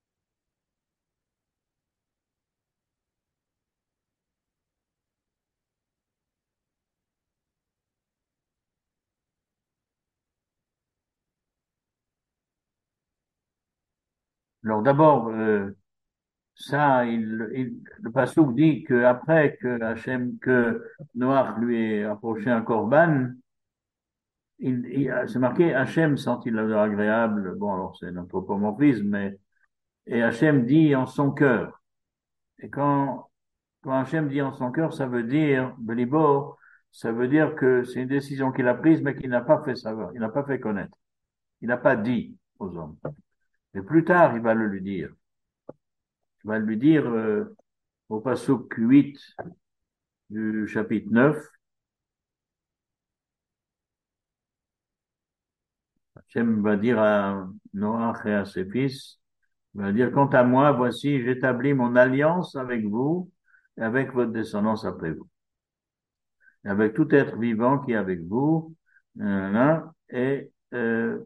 Alors d'abord, euh, ça, il, il, le passouk dit qu'après que Hachem, que Noach lui ait approché un korban, il, il, c'est marqué Hachem sent-il l'odeur agréable. Bon, alors c'est l'anthropomorphisme, mais et Hachem dit en son cœur. Et quand, quand Hachem dit en son cœur, ça veut dire, Belibo, ça veut dire que c'est une décision qu'il a prise, mais qu'il n'a pas fait savoir, il n'a pas fait connaître. Il n'a pas dit aux hommes. Et plus tard, il va le lui dire. Il va lui dire euh, au passouk huit du chapitre neuf, Hachem va dire à Noach et à ses fils, il va dire, quant à moi, voici, j'établis mon alliance avec vous et avec votre descendance après vous. Et avec tout être vivant qui est avec vous, nanana, et euh,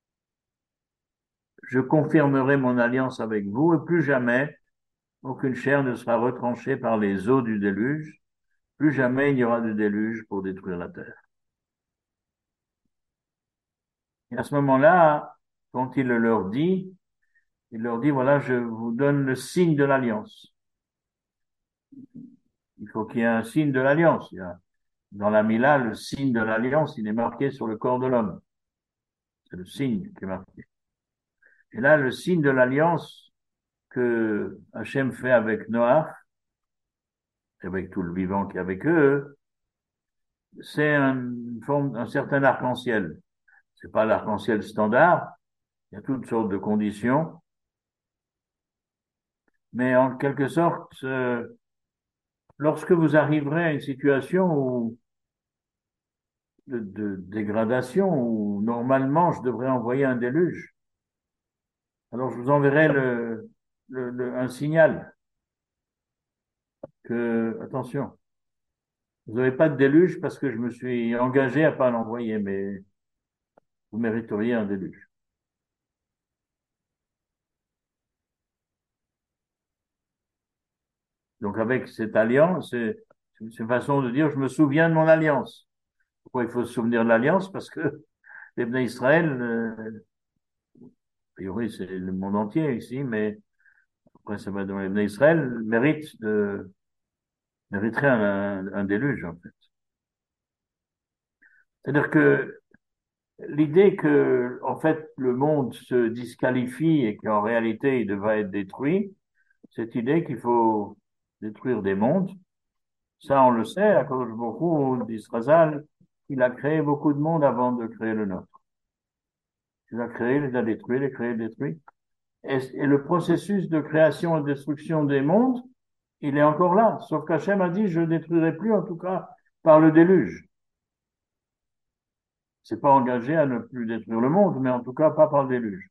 je confirmerai mon alliance avec vous et plus jamais aucune chair ne sera retranchée par les eaux du déluge. Plus jamais il n'y aura de déluge pour détruire la terre. Et à ce moment-là, quand il leur dit, il leur dit, voilà, je vous donne le signe de l'alliance. Il faut qu'il y ait un signe de l'alliance. Il y a, dans la Mila, le signe de l'alliance, il est marqué sur le corps de l'homme. C'est le signe qui est marqué. Et là, le signe de l'alliance que Hachem fait avec Noach, et avec tout le vivant qui est avec eux, c'est une forme, un certain arc-en-ciel. C'est pas l'arc-en-ciel standard, il y a toutes sortes de conditions, mais en quelque sorte, euh, lorsque vous arriverez à une situation où, de, de dégradation où normalement je devrais envoyer un déluge, alors je vous enverrai le, le, le- un signal que, attention, vous n'avez pas de déluge parce que je me suis engagé à pas l'envoyer, mais vous mériteriez un déluge. Donc avec cette alliance, c'est c'est une façon de dire je me souviens de mon alliance. Pourquoi il faut se souvenir de l'alliance? Parce que les Bnei Israël, euh, a priori c'est le monde entier ici, mais après ça va dans les Bnei Israël, mérite de, mériterait un, un, un déluge en fait. C'est-à-dire que l'idée que en fait le monde se disqualifie et qu'en réalité il devrait être détruit, cette idée qu'il faut détruire des mondes, ça on le sait, à cause beaucoup d'Israël, il a créé beaucoup de mondes avant de créer le nôtre. Il a créé, il a détruit, il a créé, il a détruit. Et, et le processus de création et de destruction des mondes, il est encore là. Sauf qu'Hachem a dit, je ne détruirai plus, en tout cas, par le déluge. C'est pas engagé à ne plus détruire le monde, mais en tout cas pas par le déluge.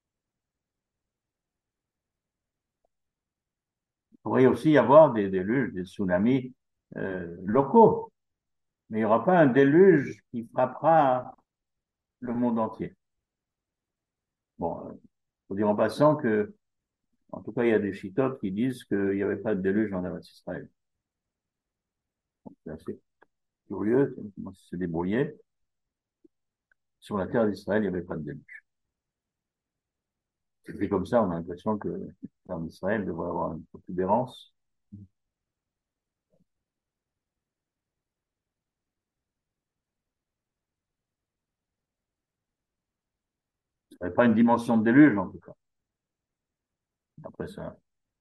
Il pourrait aussi y avoir des déluges, des tsunamis euh, locaux, mais il n'y aura pas un déluge qui frappera le monde entier. Bon, il faut dire en passant que, en tout cas, il y a des chitotes qui disent qu'il n'y avait pas de déluge en Eretz Israël. C'est assez curieux, comment ça s'est débrouillé. Sur la terre d'Israël, il n'y avait pas de déluge. C'est comme ça, on a l'impression que la terre d'Israël devrait avoir une protubérance. Il n'y avait pas une dimension de déluge, en tout cas. Après ça.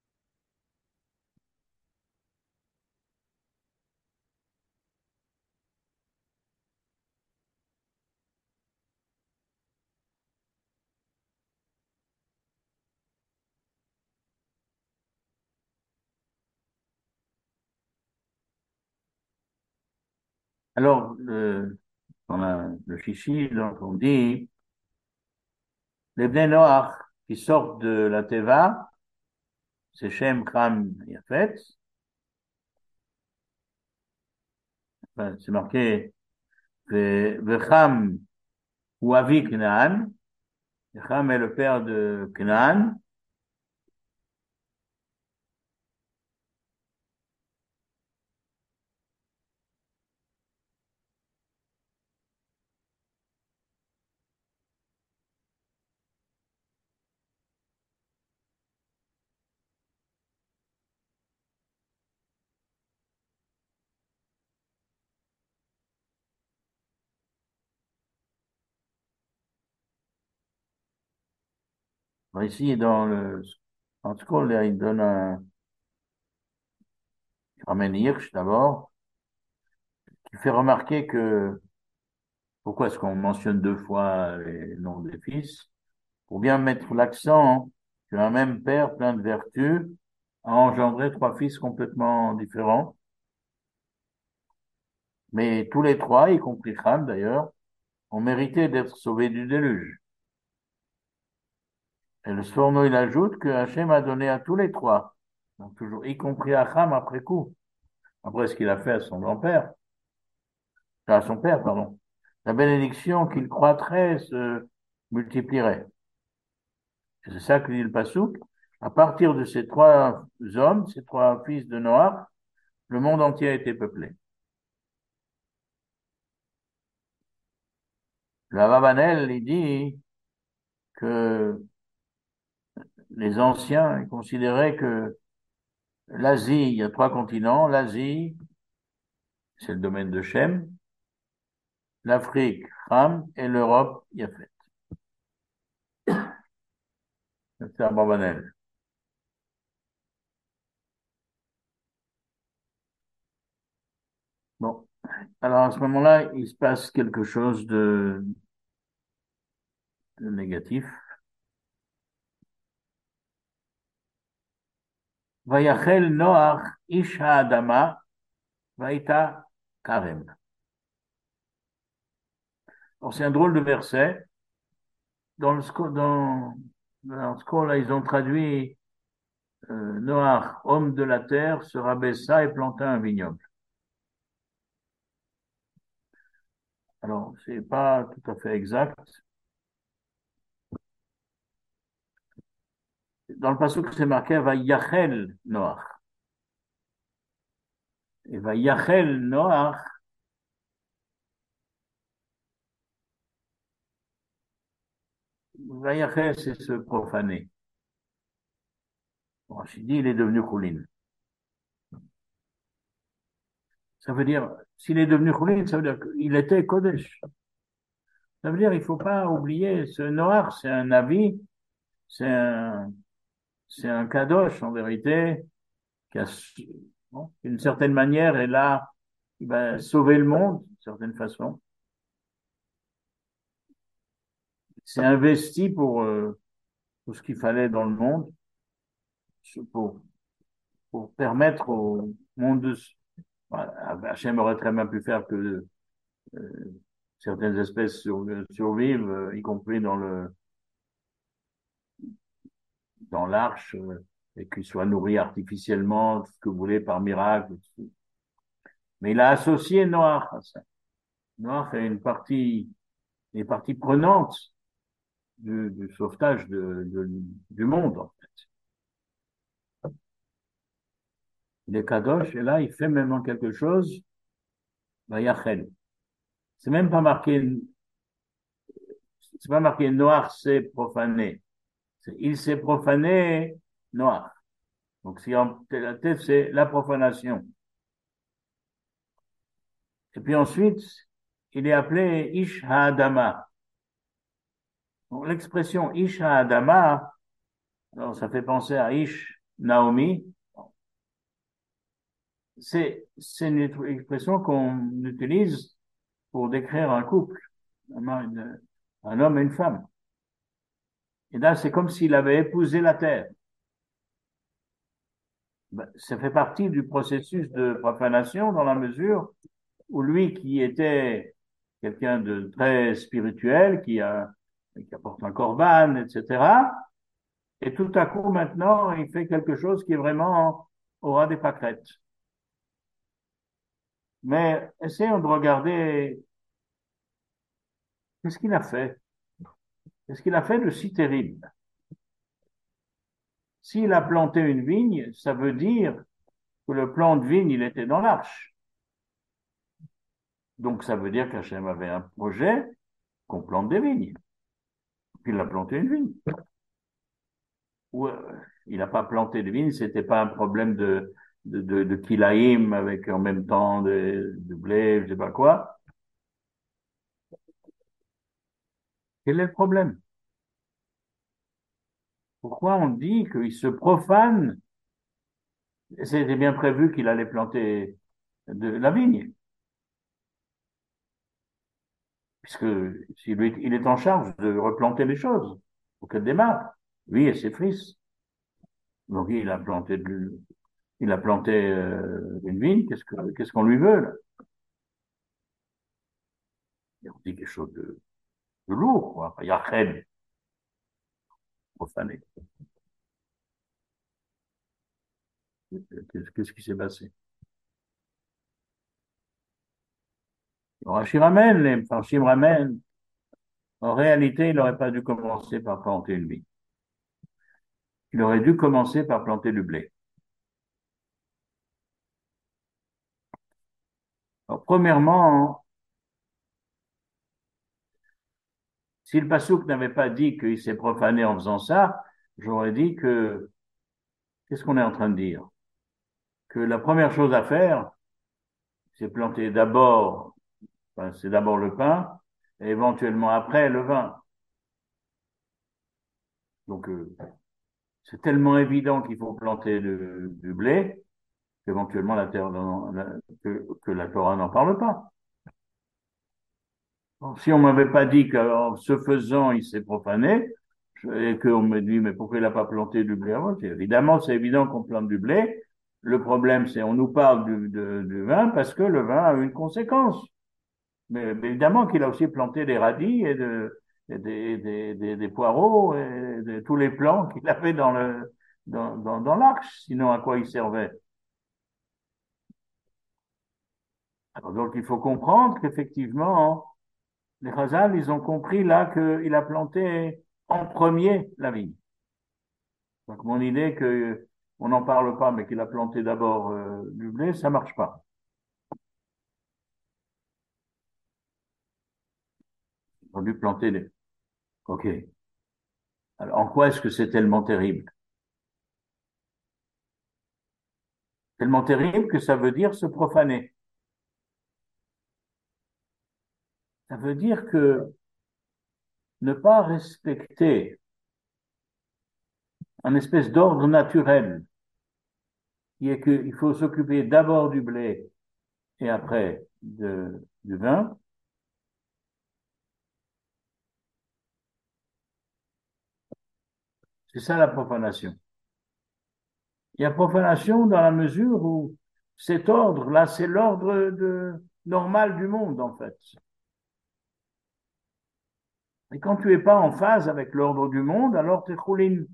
Alors, le, dans la, le chichi, donc on dit, les Bnei Noach qui sortent de la Teva, c'est Shem, Kham, Yafet. Enfin, c'est marqué, Vecham ou Avi Knaan. Cham est le père de Knaan. Ici, dans le, en tout cas, là, il donne un, il ramène Hirsch d'abord, qui fait remarquer que, pourquoi est-ce qu'on mentionne deux fois les noms des fils? Pour bien mettre l'accent qu'un même père plein de vertus a engendré trois fils complètement différents, mais tous les trois, y compris Ham d'ailleurs, ont mérité d'être sauvés du déluge. Et le Sforno, il ajoute que Hachem a donné à tous les trois, donc toujours, y compris à Ham après coup, après ce qu'il a fait à son grand-père, à son père, pardon, la bénédiction qu'il croîtrait se multiplierait. Et c'est ça que dit le Passouk. À partir de ces trois hommes, ces trois fils de Noach, le monde entier a été peuplé. Le Ababanel, il dit que les anciens considéraient que l'Asie, il y a trois continents, l'Asie, c'est le domaine de Shem, l'Afrique, Ham, et l'Europe, Yafet. C'est Abravanel. Bon. Alors, à ce moment-là, il se passe quelque chose de, de négatif. Vayachel Noach ish ha'adama vaïta karem. Alors, c'est un drôle de verset. Dans le, sco- dans, dans le score, là, ils ont traduit euh, Noach, homme de la terre, se rabaissa et planta un vignoble. Alors, c'est pas tout à fait exact. Dans le passage que c'est marqué, va Yachel Noach. Et va Yachel Noach, va Yachel, c'est se profaner. Bon, Rachid dit, il est devenu Choulin. Ça veut dire, s'il est devenu Choulin, ça veut dire qu'il était Kodesh. Ça veut dire, il faut pas oublier, ce Noach, c'est un avis, c'est un, c'est un Kadosh, en vérité, qui a, bon, d'une certaine manière, est là, il va sauver le monde, d'une certaine façon. C'est investi pour euh, tout ce qu'il fallait dans le monde, pour, pour permettre au monde de... Voilà, Hachem aurait très bien pu faire que euh, certaines espèces sur, survivent, euh, y compris dans le dans l'arche, euh, et qu'ils soient nourris artificiellement, tout ce que vous voulez, par miracle. Mais il a associé Noach à ça. Noach est une partie, une partie prenante du, du sauvetage de, de, du monde, en fait. Il est Kadosh, et là, il fait même quelque chose, bah, Yachel. C'est même pas marqué, c'est pas marqué Noach s'est profané. C'est, il s'est profané Noach. Donc, si en la tête, c'est la profanation. Et puis ensuite, il est appelé Ish Ha'adama. Donc, l'expression Ish Ha'adama, alors ça fait penser à Ish Naomi. C'est, c'est une expression qu'on utilise pour décrire un couple, un, un homme et une femme. Et là, c'est comme s'il avait épousé la terre. Ben, ça fait partie du processus de profanation dans la mesure où lui qui était quelqu'un de très spirituel, qui a, qui apporte un corban, et cetera, et tout à coup, maintenant, il fait quelque chose qui est vraiment au ras des pâquerettes. Mais essayons de regarder qu'est-ce qu'il a fait. Qu'est-ce qu'il a fait de si terrible? S'il a planté une vigne, ça veut dire que le plant de vigne, il était dans l'arche. Donc, ça veut dire qu'Hachem avait un projet qu'on plante des vignes. Puis il a planté une vigne. Ou, euh, il n'a pas planté de vignes, c'était pas un problème de, de, de, de kilaïm avec en même temps de, de blé, je sais pas quoi. Quel est le problème? Pourquoi on dit qu'il se profane? C'était bien prévu qu'il allait planter de la vigne, puisque si lui, il est en charge de replanter les choses pour qu'elles démarrent, lui et ses fils. Donc il a planté de, il a planté euh, une vigne, qu'est-ce que qu'est-ce qu'on lui veut là? Et on dit quelque chose de, de lourd, quoi. Yachem, profané. Qu'est-ce qu'est-ce qui s'est passé? Rachid ramène, les Rachid ramène. En réalité, il n'aurait pas dû commencer par planter une vigne. Il aurait dû commencer par planter du blé. Alors, premièrement, si le Passouk n'avait pas dit qu'il s'est profané en faisant ça, j'aurais dit que, qu'est-ce qu'on est en train de dire? Que la première chose à faire, c'est planter d'abord, enfin, c'est d'abord le pain, et éventuellement après le vin. Donc, euh, c'est tellement évident qu'il faut planter du, du blé qu'éventuellement la terre, la, que, que la Torah n'en parle pas. Donc, si on m'avait pas dit qu'en ce faisant, il s'est profané, et qu'on me dit, mais pourquoi il n'a pas planté du blé avant? Évidemment, c'est évident qu'on plante du blé. Le problème, c'est on nous parle du, de, du vin parce que le vin a une conséquence. Mais, mais évidemment qu'il a aussi planté des radis et, de, et des, des, des, des poireaux et de, tous les plants qu'il avait dans le dans, dans, dans l'arche. Sinon, à quoi il servait? Alors, donc, il faut comprendre qu'effectivement, les Chazal, ils ont compris là qu'il a planté en premier la vigne. Donc, mon idée que on n'en parle pas, mais qu'il a planté d'abord euh, du blé, ça marche pas. Ils ont dû planter des... OK. Alors, en quoi est-ce que c'est tellement terrible? Tellement terrible que ça veut dire se profaner. Ça veut dire que ne pas respecter un espèce d'ordre naturel, qui est qu'il faut s'occuper d'abord du blé et après de, du vin, c'est ça la profanation. Il y a profanation dans la mesure où cet ordre-là, c'est l'ordre de, normal du monde, en fait. Et quand tu es pas en phase avec l'ordre du monde, alors tu es choulin.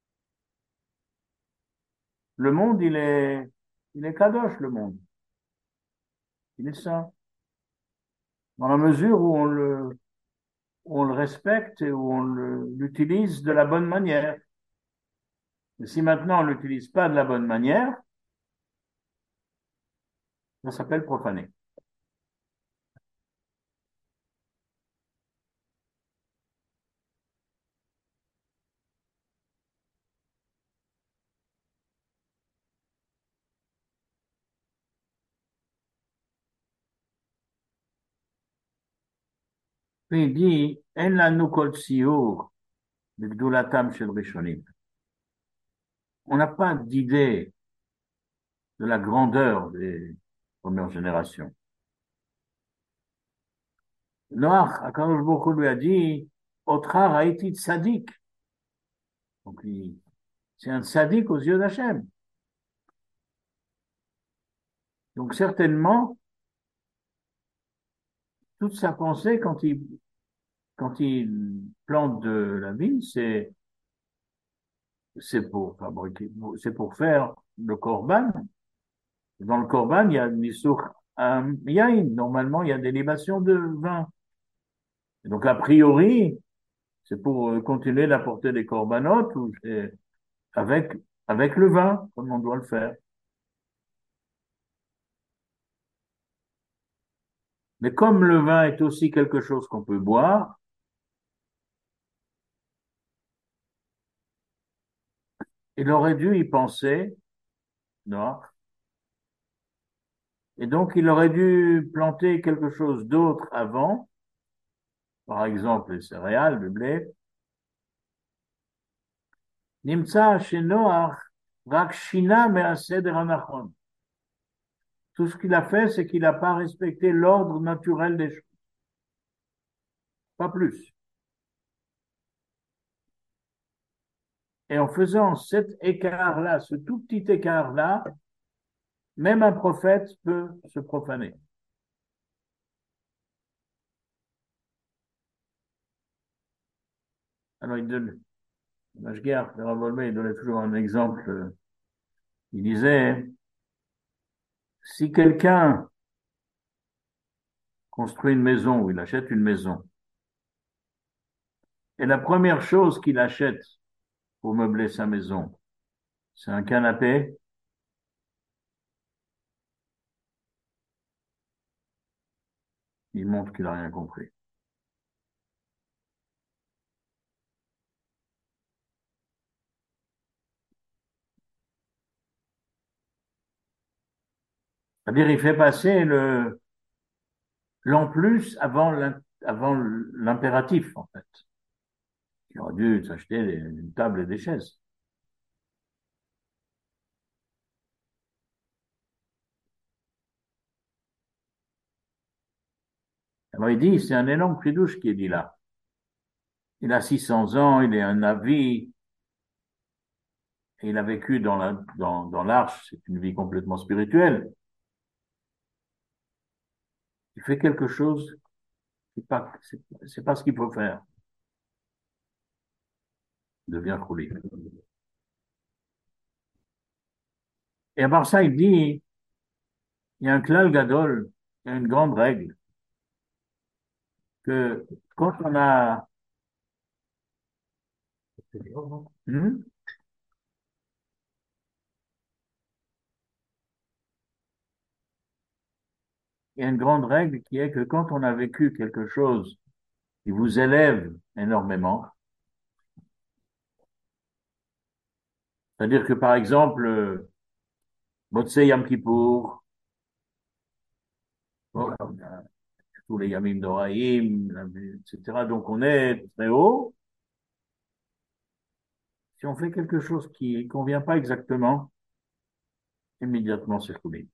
Le monde, il est, il est kadosh, le monde. Il est saint. Dans la mesure où on le, où on le respecte et où on l'utilise de la bonne manière. Et si maintenant on l'utilise pas de la bonne manière, ça s'appelle profaner. Puis il dit, En lanu kol tsiur, b'gdulatam shel rishonim. On n'a pas d'idée de la grandeur des premières générations. Noach, Akadosh Baruch Hu lui a dit, Otra raïti tzadik. Donc, il- c'est un tzadik aux yeux d'Hachem. Donc, certainement, toute sa pensée quand il, quand il plante de la vigne, c'est, c'est pour fabriquer, c'est pour faire le korban. Dans le korban, il y a nisur um, yain. Normalement, il y a des libations de vin. Et donc, a priori, c'est pour euh, continuer d'apporter des corbanotes ou c'est avec, avec le vin, comme on doit le faire. Mais comme le vin est aussi quelque chose qu'on peut boire, il aurait dû y penser, non? Et donc, il aurait dû planter quelque chose d'autre avant, par exemple les céréales, le blé. Nimtza chez Noach, rak shina me'aseder hanachon. Tout ce qu'il a fait, c'est qu'il n'a pas respecté l'ordre naturel des choses. Pas plus. Et en faisant cet écart-là, ce tout petit écart-là, même un prophète peut se profaner. Alors, il donne, Mashgiach, le Rav Wolbe, il donnait toujours un exemple. Il disait, si quelqu'un construit une maison ou il achète une maison, et la première chose qu'il achète pour meubler sa maison, c'est un canapé, il montre qu'il n'a rien compris. C'est-à-dire, il fait passer le, l'en plus avant l'im- avant l'impératif, en fait. Il aurait dû s'acheter des- une table et des chaises. Alors il dit, c'est un énorme pridouche qui est dit là. Il a six cents ans, il est un navi, et il a vécu dans la, dans, dans l'arche, c'est une vie complètement spirituelle. Il fait quelque chose, c'est pas, c'est, c'est pas ce qu'il faut faire. Il devient roulé. Et à part ça, il dit, il y a un klal gadol, il y a une grande règle, que quand on a, hmm, il y a une grande règle qui est que quand on a vécu quelque chose qui vous élève énormément, c'est-à-dire que par exemple, euh, Motsei Yom Kippour, bon, tous les Yamim Noraïm, et cetera. Donc on est très haut. Si on fait quelque chose qui ne convient pas exactement, immédiatement c'est roulé.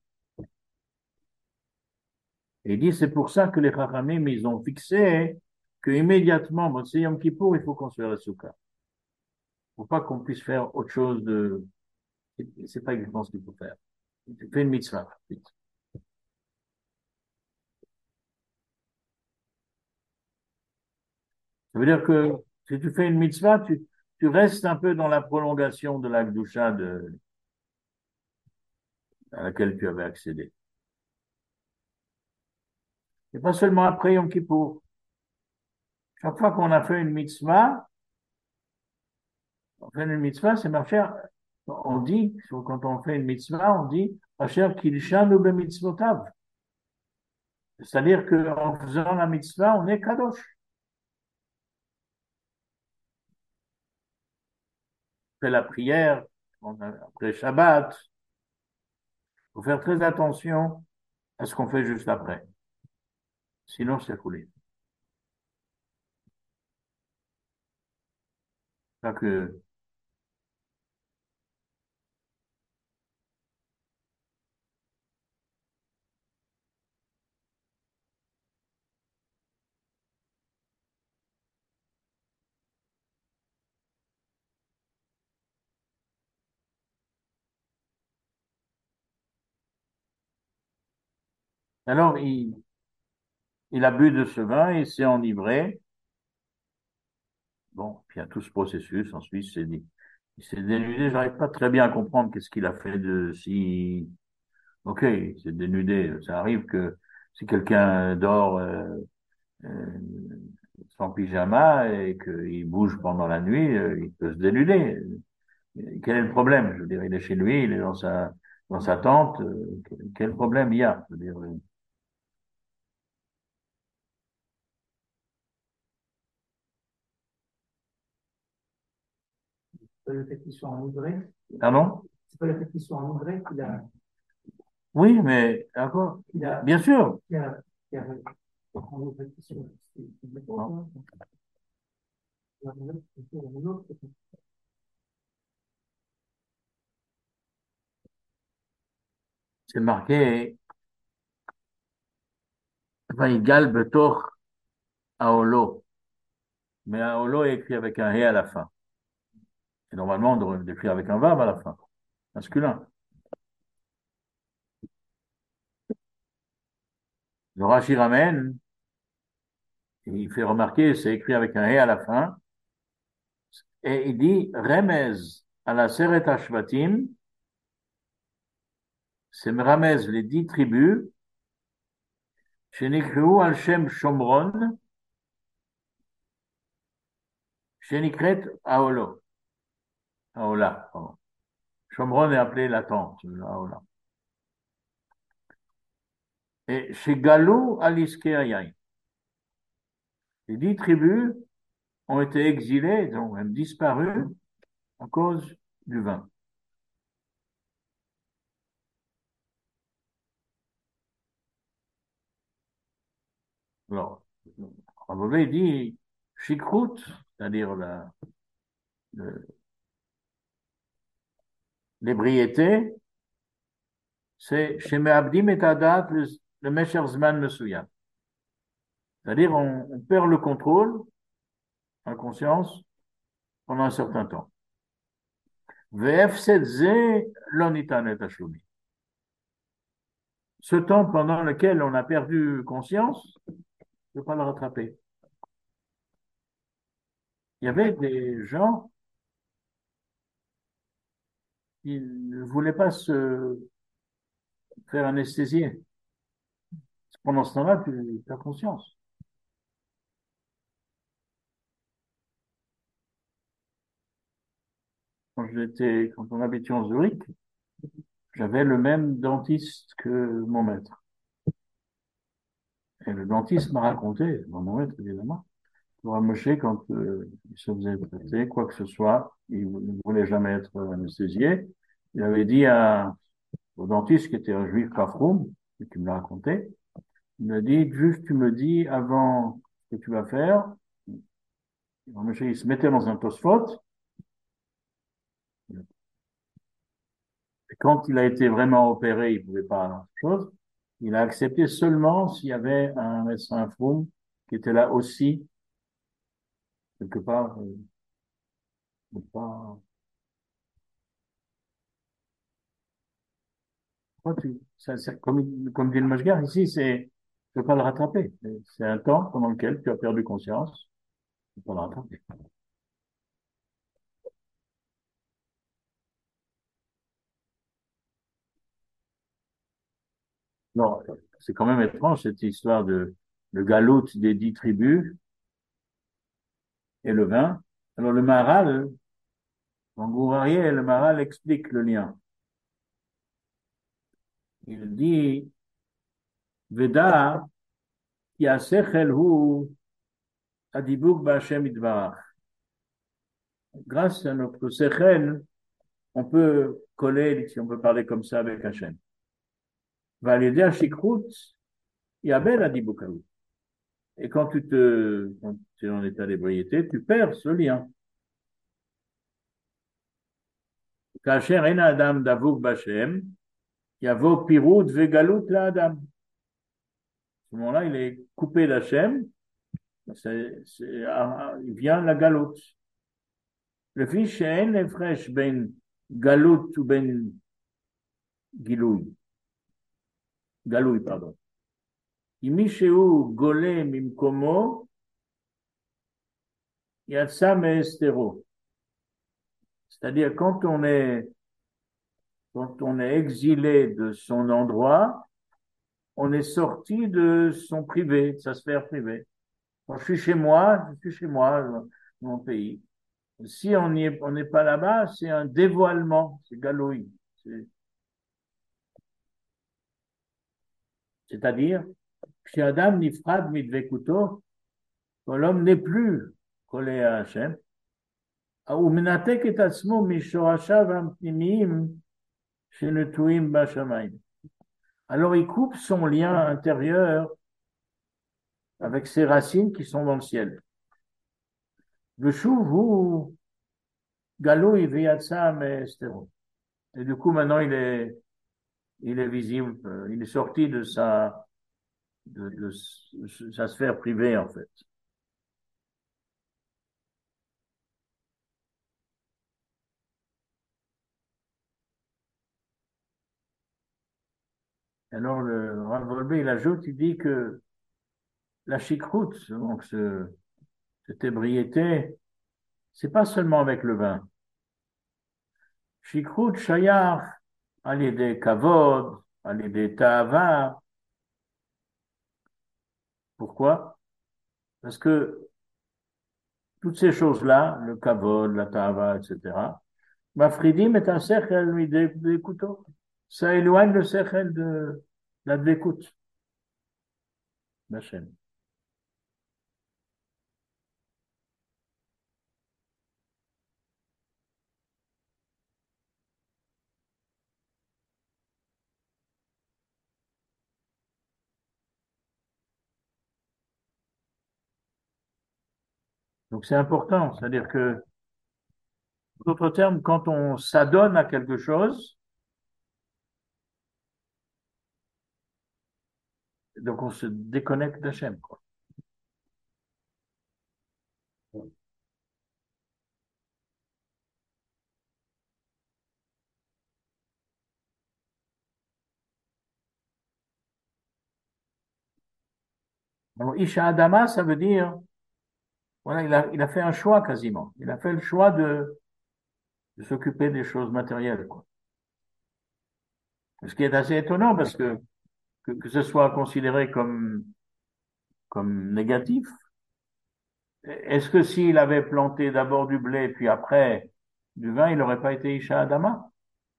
Et il dit, c'est pour ça que les Chachamim, ils ont fixé que immédiatement, bon, c'est Yom Kippour, il faut construire la soukha. Il ne faut pas qu'on puisse faire autre chose de, c'est pas exactement ce qu'il faut faire. Tu fais une mitzvah. Vite. Ça veut dire que si tu fais une mitzvah, tu, tu restes un peu dans la prolongation de la Gdusha de, à laquelle tu avais accédé. Et pas seulement après Yom Kippour. Chaque fois qu'on a fait une mitzvah, on fait une mitzvah, c'est ma chère, on dit, quand on fait une mitzvah, on dit, ma chère, kilshanu be mitzvotav. C'est-à-dire qu'en faisant la mitzvah, on est kadosh. On fait la prière, on a, après Shabbat, il faut faire très attention à ce qu'on fait juste après. Sinon, c'est foulé. Que, alors, il, il a bu de ce vin, il s'est enivré. Bon, puis il y a tout ce processus. Ensuite, il s'est dit, il s'est dénudé. J'arrive pas très bien à comprendre qu'est-ce qu'il a fait de si. Ok, il s'est dénudé. Ça arrive que si quelqu'un dort euh, euh, sans pyjama et qu'il bouge pendant la nuit, euh, il peut se dénuder. Quel est le problème? Je veux dire, il est chez lui, il est dans sa dans sa tente. euh, quel problème il y a? Je veux dire, euh, C'est pas le fait qu'il soit enivré. pardon? C'est pas le fait qu'il soit enivré qu'il a, Oui, mais encore, qu'il a, bien sûr. qu'il a, qu'il a enivré qu'il soit. C'est complètement, hein. La nouvelle, c'est une autre. C'est marqué, Vaïgal Betor Aolo. Mais Aolo est écrit avec un He à la fin. Et normalement, on devrait l'écrire avec un Vav à la fin. Masculin. Le Rashi ramène, et il fait remarquer, c'est écrit avec un He à la fin. Et il dit, Remez à la Seret Ashvatim, c'est Ramez les dix tribus, Shenikru al Shem Shomron, Shenikret Aolo. Aola, pardon. Shomron est appelé la tente, Aola. Et chez Galou Aliskeayain. Les dix tribus ont été exilées, ont même disparu à cause du vin. Alors, Rabové dit, Chikrout, c'est-à-dire la, le- l'ébriété, c'est chez Me'abdim et Adat, le, le Mesher Zman Mesuya. C'est-à-dire, on, on perd le contrôle, en conscience, pendant un certain temps. והפסד זה לא ניתן לתשלומים. Ce temps pendant lequel on a perdu conscience, on ne peut pas le rattraper. Il y avait des gens qui ne voulaient pas se faire anesthésier. Pendant ce temps-là, tu as conscience. Quand j'étais, quand on habitait en Zurich, j'avais le même dentiste que mon maître. Et le dentiste m'a raconté, mon maître évidemment, pour Moshe, quand euh, il se faisait traiter, quoi que ce soit, il ne voulait jamais être anesthésié. Il avait dit à, au dentiste, qui était un juif kafroum, et qui me l'a raconté, il m'a dit, juste tu me dis avant ce que tu vas faire. Moshe, il se mettait dans un tosfot. Et quand il a été vraiment opéré, il ne pouvait pas chose. Il a accepté seulement s'il y avait un médecin froum qui était là aussi, quelque part, euh, pas, pas tu, ça, ça, comme, comme dit le Mashgar, ici, c'est, tu peux pas le rattraper. C'est un temps pendant lequel tu as perdu conscience, tu peux pas le rattraper. Non, c'est quand même étrange cette histoire de, de galoute des dix tribus et le vin. Alors le Maharal, en Gourarié, le Maharal explique le lien. Il dit, Veda, Yasechel hu adibuk b'Hashem itbarach. Grâce à notre sechel, on peut coller, si on peut parler comme ça, avec Hachem. Va l'aider à Shikrut, Yabel adibuk. Et quand tu te, quand tu es en état d'ébriété, tu perds ce lien. Kacher en adam davuk b'Hashem, yavo pirut vegalut la adam. À ce moment-là, il est coupé d'Hachem, c'est, c'est, il vient la galoute. Le fils שאין הפרש בין גלות ובין גילוי, גלוי, pardon. אם מישהו גולה ממקומו, יצא מהסתרו. C'est-à-dire, quand on est, quand on est exilé de son endroit, on est sorti de son privé, de sa sphère privée. Quand je suis chez moi, je suis chez moi, dans mon pays. Si on n'est on n'est pas là-bas, c'est un dévoilement, c'est galoui. C'est, c'est-à-dire, chez Adam nifrad midvekuto, quand l'homme n'est plus collé à Hachem, הוא מנתק את עצמו משורשיו הפנימיים שנטועים בשמיים. Alors il coupe son lien intérieur avec ses racines qui sont dans le ciel. ושוב הוא גלוי ויצא מהסתרו. Et du coup maintenant il est, il est visible, il est sorti de sa, de, de, de sa sphère privée en fait. Alors le Rav Wolbe, il ajoute, il dit que la chikroute, donc ce, cette ébriété, c'est pas seulement avec le vin. Chikroute shayach al yedei kavod, al yedei ta'ava. Pourquoi? Parce que toutes ces choses-là, le kavod, la ta'ava, et cetera, mafridim et un sechel midei couteaux. Ça éloigne le sechel de la découte. La chaîne. Donc c'est important, c'est-à-dire que, d'autres termes, quand on s'adonne à quelque chose, donc on se déconnecte d'Hachem, quoi. Alors, Isha Adama, ça veut dire, voilà, il a, il a fait un choix quasiment. Il a fait le choix de, de s'occuper des choses matérielles, quoi. Ce qui est assez étonnant parce que, que, que ce soit considéré comme, comme négatif. Est-ce que s'il avait planté d'abord du blé, puis après du vin, il n'aurait pas été Isha Adama?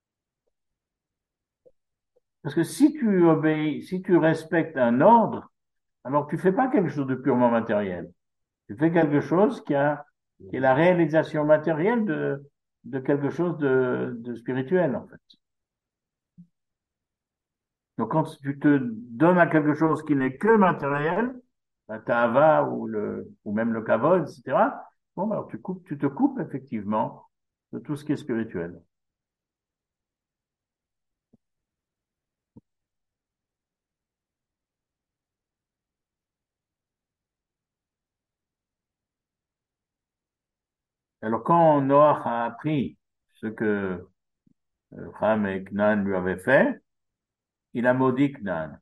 Parce que si tu obéis, si tu respectes un ordre, alors tu fais pas quelque chose de purement matériel. Tu fais quelque chose qui a, qui est la réalisation matérielle de, de quelque chose de, de spirituel, en fait. Donc, quand tu te donnes à quelque chose qui n'est que matériel, la tava ou le, ou même le kavod, et cetera, bon, alors tu coupes, tu te coupes effectivement de tout ce qui est spirituel. Alors, quand Noach a appris ce que euh, Ham et Canaan lui avaient fait, il a maudit Canaan.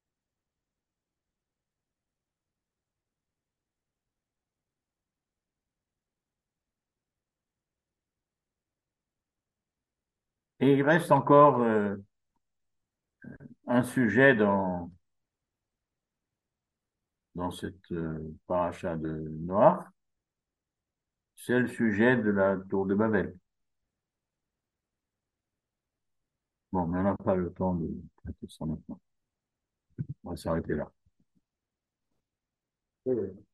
Et il reste encore euh, un sujet dans, dans cette euh, paracha de Noach, c'est le sujet de la tour de Babel. Bon, mais on n'a pas le temps de traiter ça maintenant. On va s'arrêter là. Oui, oui.